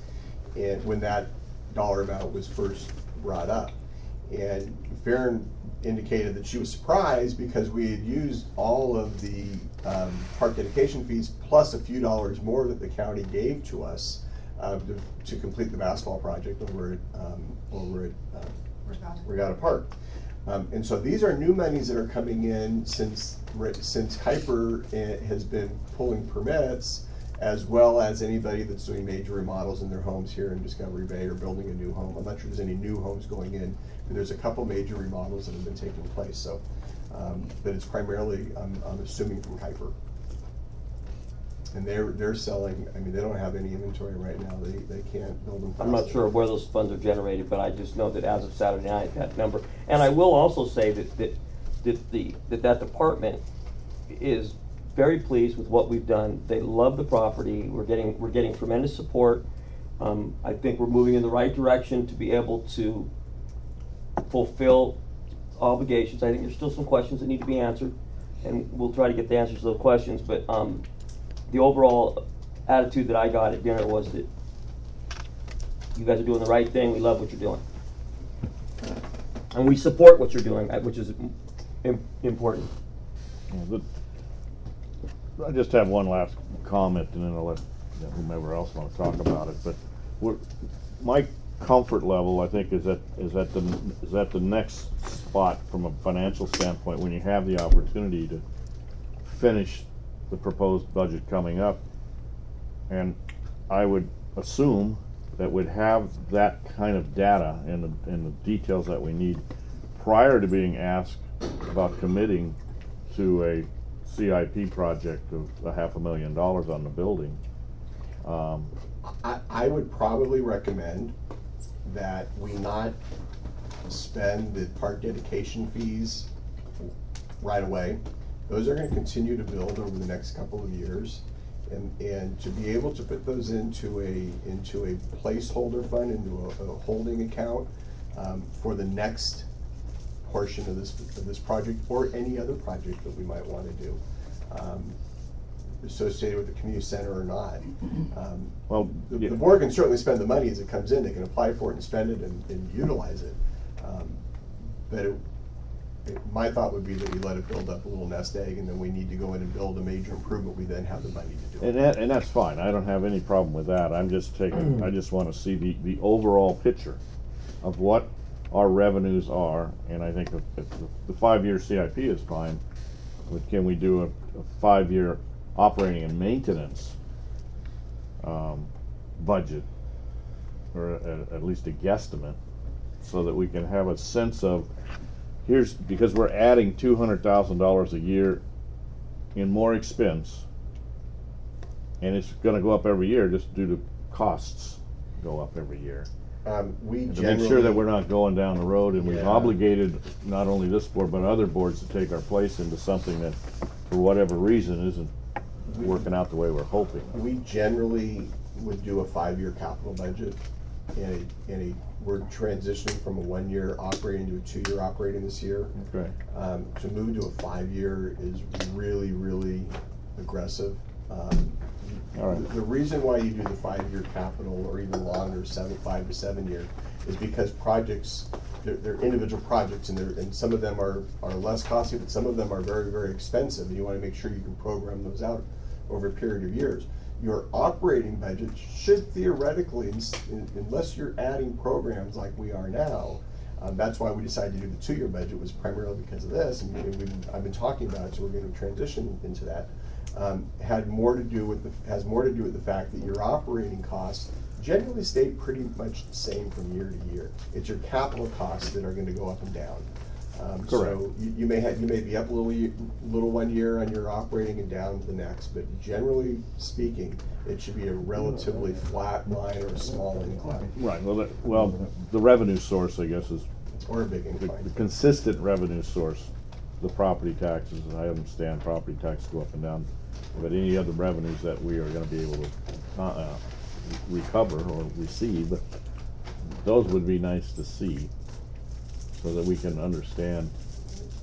and when that dollar amount was first brought up. And Farron indicated that she was surprised because we had used all of the park dedication fees plus a few dollars more that the county gave to us to complete the basketball project over at Regatta Park. And so these are new monies that are coming in since Kuiper has been pulling permits, as well as anybody that's doing major remodels in their homes here in Discovery Bay or building a new home. I'm not sure there's any new homes going in, but there's a couple major remodels that have been taking place. So, but it's primarily, I'm assuming, from Kuiper. And they're selling. I mean, they don't have any inventory right now. They can't build them. I'm not sure where those funds are generated, but I just know that as of Saturday night, that number. And I will also say that department is very pleased with what we've done. They love the property. We're getting tremendous support. I think we're moving in the right direction to be able to fulfill obligations. I think there's still some questions that need to be answered, and we'll try to get the answers to those questions. But the overall attitude that I got at dinner was that you guys are doing the right thing. We love what you're doing, and we support what you're doing, which is important. Yeah, I just have one last comment, and then I'll let whomever else want to talk about it. But my comfort level, I think, is at the next spot from a financial standpoint when you have the opportunity to finish the proposed budget coming up, and I would assume that we'd have that kind of data and the details that we need prior to being asked about committing to a CIP project of $500,000 on the building. I would probably recommend that we not spend the park dedication fees right away. Those are going to continue to build over the next couple of years, and to be able to put those into a placeholder fund, into a holding account for the next portion of this project or any other project that we might want to do, associated with the community center or not. Well, the board can certainly spend the money as it comes in. They can apply for it and spend it and utilize it. But my thought would be that we let it build up a little nest egg, and then we need to go in and build a major improvement. We then have the money to do it. And that's fine. I don't have any problem with that. I'm just taking. I just want to see the overall picture of what our revenues are, and I think if the 5-year CIP is fine, but can we do a 5-year operating and maintenance budget, or at least a guesstimate, so that we can have a sense of because we're adding $200,000 a year in more expense, and it's going to go up every year just due to costs go up every year. We to make sure that we're not going down the road, and we've Yeah. obligated not only this board but other boards to take our place into something that, for whatever reason, isn't working out the way we're hoping. We generally would do a 5-year capital budget, we're transitioning from a 1-year operating to a 2-year operating this year. Okay. To move to a 5-year is really, really aggressive. All right. The reason why you do the 5-year capital, or even longer, 5 to 7 year, is because projects, they're individual projects, and some of them are less costly, but some of them are very, very expensive, and you want to make sure you can program those out over a period of years. Your operating budget should theoretically, unless you're adding programs like we are now, that's why we decided to do the 2-year budget, was primarily because of this, and I've been talking about it, so we're going to transition into that. Has more to do with the fact that your operating costs generally stay pretty much the same from year to year. It's your capital costs that are going to go up and down. Correct. So you may be up a little 1 year on your operating and down the next, but generally speaking, it should be a relatively flat line or a small incline. Right. Well, the revenue source, I guess, is Or a big incline. the consistent revenue source. The property taxes, and I understand property taxes go up and down, but any other revenues that we are going to be able to recover or receive, those would be nice to see, so that we can understand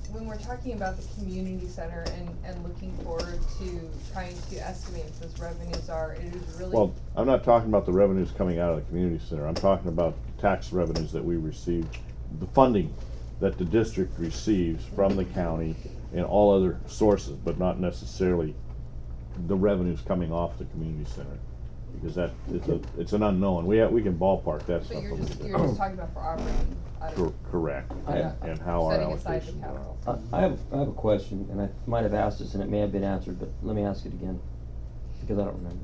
when we're talking about the community center and looking forward to trying to estimate what those revenues are, it is really. Well, I'm not talking about the revenues coming out of the community center. I'm talking about tax revenues that we receive, the funding that the district receives from the county and all other sources, but not necessarily the revenues coming off the community center, because that it's an unknown. We can ballpark that So stuff. you're just talking about for operating. Out of, Correct. Yeah. And how our Setting aside the allocations are. capital. I have a question, and I might have asked this and it may have been answered, but let me ask it again, because I don't remember.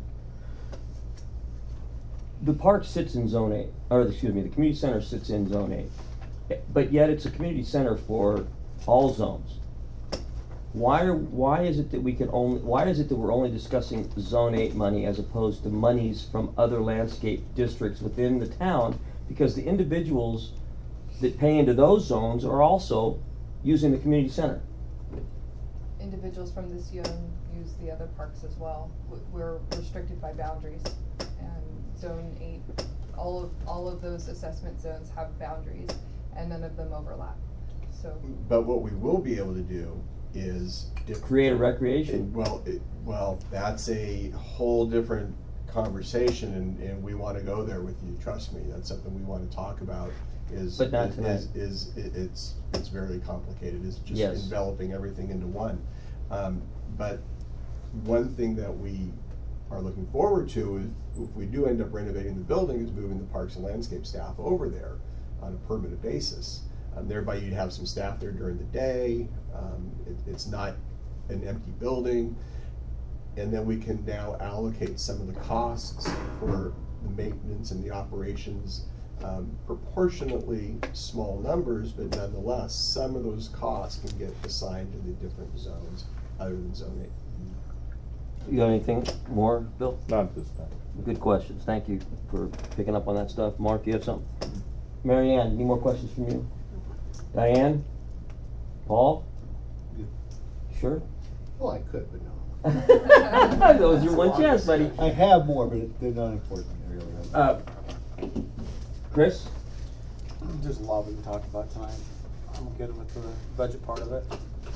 The park sits in Zone 8, or excuse me, the community center sits in Zone 8, but yet it's a community center for all zones. Why is it that we're only discussing Zone 8 money as opposed to monies from other landscape districts within the town? Because the individuals that pay into those zones are also using the community center. Individuals from this zone use the other parks as well. We're restricted by boundaries, and Zone 8, all of those assessment zones have boundaries, and none of them overlap. So. But what we will be able to do is Create a recreation. Well, that's a whole different conversation, and we want to go there with you. Trust me, that's something we want to talk about. But not tonight. It's very complicated. It's just Yes. enveloping everything into one. But one thing that we are looking forward to is, if we do end up renovating the building, is moving the Parks and Landscape staff over there on a permanent basis. Thereby you'd have some staff there during the day. It's not an empty building. And then we can now allocate some of the costs for the maintenance and the operations, proportionately small numbers, but nonetheless, some of those costs can get assigned to the different zones other than Zone 8. You got anything more, Bill? Not at this time. Good questions. Thank you for picking up on that stuff. Mark, you have something? Mary Ann, any more questions from you? Diane? Paul? Sure? Well, I could, but no. That was your one chance, buddy. I have more, but they're not important, really. Chris? There's a lot we can talk about tonight. I'm good with the budget part of it.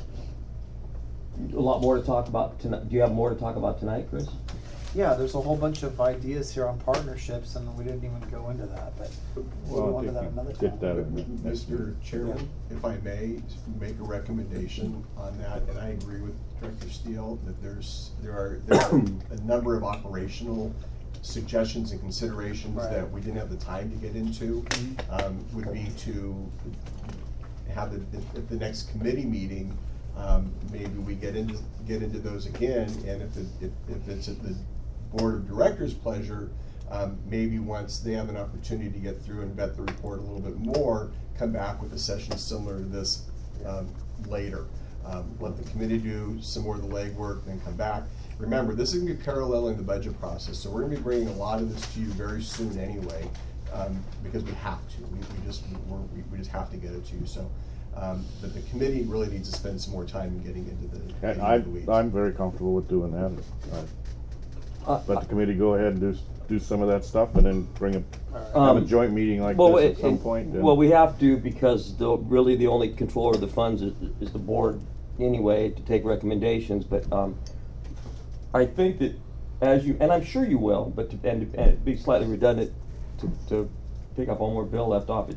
A lot more to talk about tonight. Do you have more to talk about tonight, Chris? Yeah, there's a whole bunch of ideas here on partnerships, and we didn't even go into that, but we'll go into that another time. Mr. Chairman, if I may make a recommendation on that, and I agree with Director Steele that there are a number of operational suggestions and considerations that we didn't have the time to get into. Would be to have at the next committee meeting, maybe we get into those again, and if it's at the Board of Directors' pleasure, maybe once they have an opportunity to get through and vet the report a little bit more, come back with a session similar to this later. Let the committee do some more of the legwork, then come back. Remember, this is going to be paralleling the budget process, so we're going to be bringing a lot of this to you very soon anyway, because we have to. We just have to get it to you. So, but the committee really needs to spend some more time getting into the weeds. I'm very comfortable with doing that. Let the committee go ahead and do some of that stuff, and then have a joint meeting like this at some point. Well, we have to, because really the only controller of the funds is the board anyway, to take recommendations. But I think that and I'm sure you will, but and be slightly redundant to pick up on where Bill left off.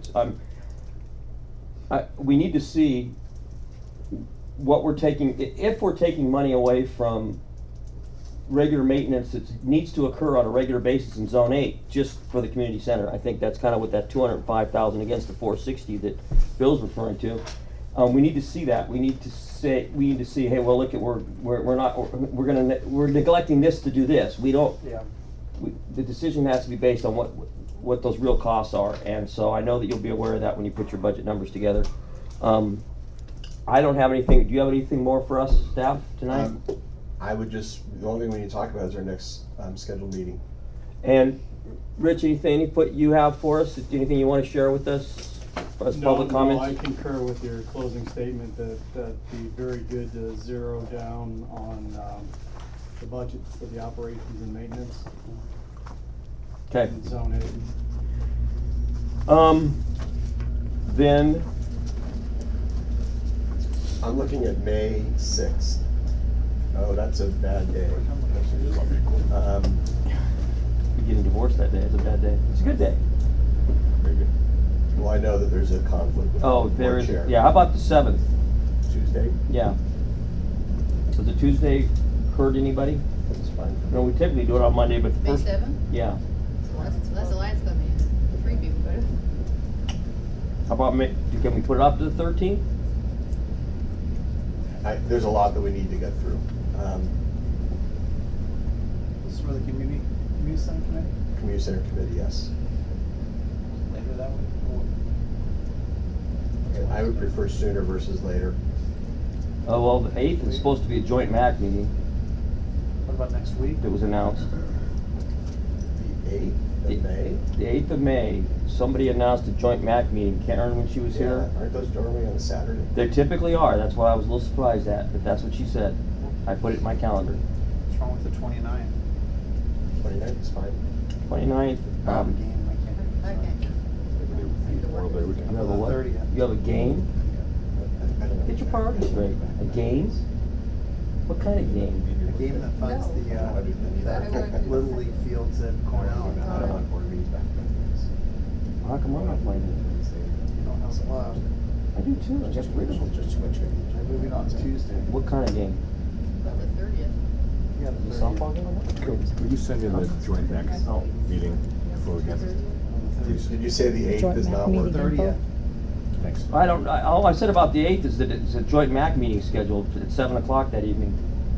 We need to see what we're taking, if we're taking money away from regular maintenance that needs to occur on a regular basis in Zone 8 just for the community center. I think that's kind of what that $205,000 against the $460 that Bill's referring to. We need to see that. We need to see, hey, well, look at we're neglecting this to do this. We don't. Yeah. The decision has to be based on what those real costs are, and so I know that you'll be aware of that when you put your budget numbers together. I don't have anything. Do you have anything more for us, staff, tonight? I would the only thing we need to talk about is our next scheduled meeting. And Rich, any input you have for us? Anything you want to share with us as public comments? No, I concur with your closing statement that be very good to zero down on the budget for the operations and maintenance. Okay. In Zone 8. Then I'm looking at May 6th. Oh, that's a bad day. You're getting divorced that day, it's a bad day. It's a good day. Well, I know that there's a conflict with Oh, the there board is, chair. yeah, how about the 7th? Tuesday? Yeah. Does the Tuesday hurt anybody? That's fine. No, we typically do it on Monday, but the May first. 7th? Yeah. That's the Lions Club meeting. 3 people go to. How about, can we put it off to the 13th? There's a lot that we need to get through. This is for the community center committee, Community Center Committee, yes. later that week. I would prefer sooner versus later. Oh, well, the 8th is supposed to be a joint MAC meeting What about next week? that was announced. The 8th of May? The 8th of May, somebody announced a joint MAC meeting. Karen, when she was here? Aren't those normally on a Saturday? They typically are, that's what I was a little surprised at, but that's what she said. I put it in my calendar. What's wrong with the 29th? 29th is fine. 29th, I have a game, I can't. Okay. Memorial Day weekend. you have a what? 30th. You have a game? I don't know. Get your priorities straight. A game? What kind of game? A game that funds No. the Little League fields at Cornell. I don't want board meetings back then. How come I'm not playing it? You don't have a lot. I do too, I got rid of them. Just too much. Moving on to Tuesday. What kind of game? About the 30th. Yeah, The the softball 30th. game? Could you send in the joint MAC Oh. meeting before we get Did you say the 8th Joint is MAC not meeting. working? 30th. Thanks. I don't, all I said about the 8th is that it's a joint MAC meeting scheduled at 7 o'clock that evening.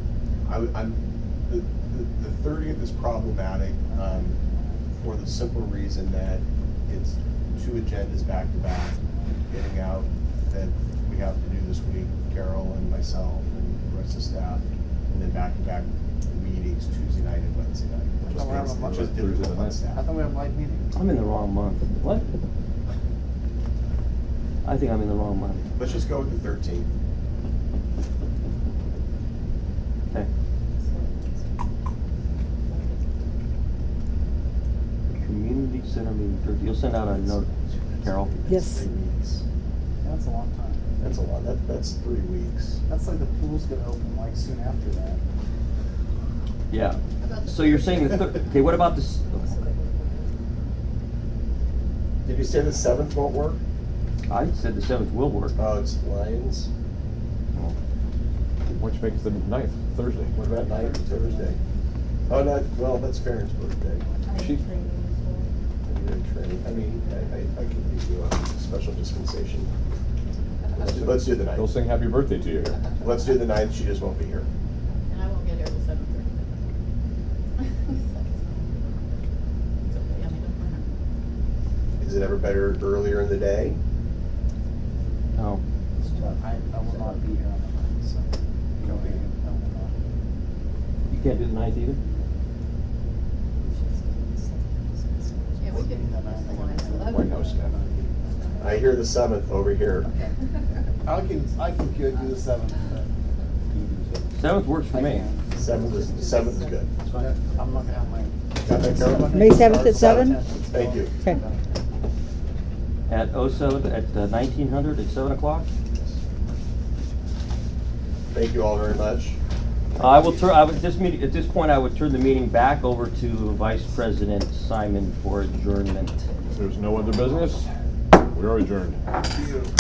The 30th is problematic for the simple reason that it's 2 agendas back to back, getting out that we have to do this week, Carol and myself and the rest of staff, and then back to back meetings Tuesday night and Wednesday night. I thought we have a Which Monday. is difficult on staff. I thought we had a live meeting. I'm in the wrong month. What? I think I'm in the wrong month. Let's just go with the 13th. Okay. Community Center meeting Thursday. You'll send out a note, Carol. Yes. 3 weeks. That's a long time. That's a lot. That's 3 weeks. That's like the pool's gonna open like soon after that. Yeah. So you're saying okay, what about this? Did you say the 7th won't work? I said the 7th will work. Oh, it's Lions. Why don't you make it the 9th, Thursday? What about 9th Thursday? Oh, no, well, that's Farron's birthday. She- I mean, I could give you a special dispensation. Let's do the They'll 9th. sing happy birthday to you here. Let's do the 9th, she just won't be here. And I won't get here till 7:30. It's okay, I mean, don't mind. Is it ever better earlier in the day? No. I will not be here on the 9th, so. I will not. You can't do the 9th either? Yeah, we could, that's the Lions Club. White House staff. I hear the 7th over here. I can do the 7th, but. 7th works for me. 7th is good. I'm not gonna have my. Got that, Carol? May 7th at 7? Thank you. Okay. At 1900 at 7 o'clock? Thank you all very much. I will turn, at this point, I would turn the meeting back over to Vice President Simon for adjournment. If there's no other business, we are adjourned.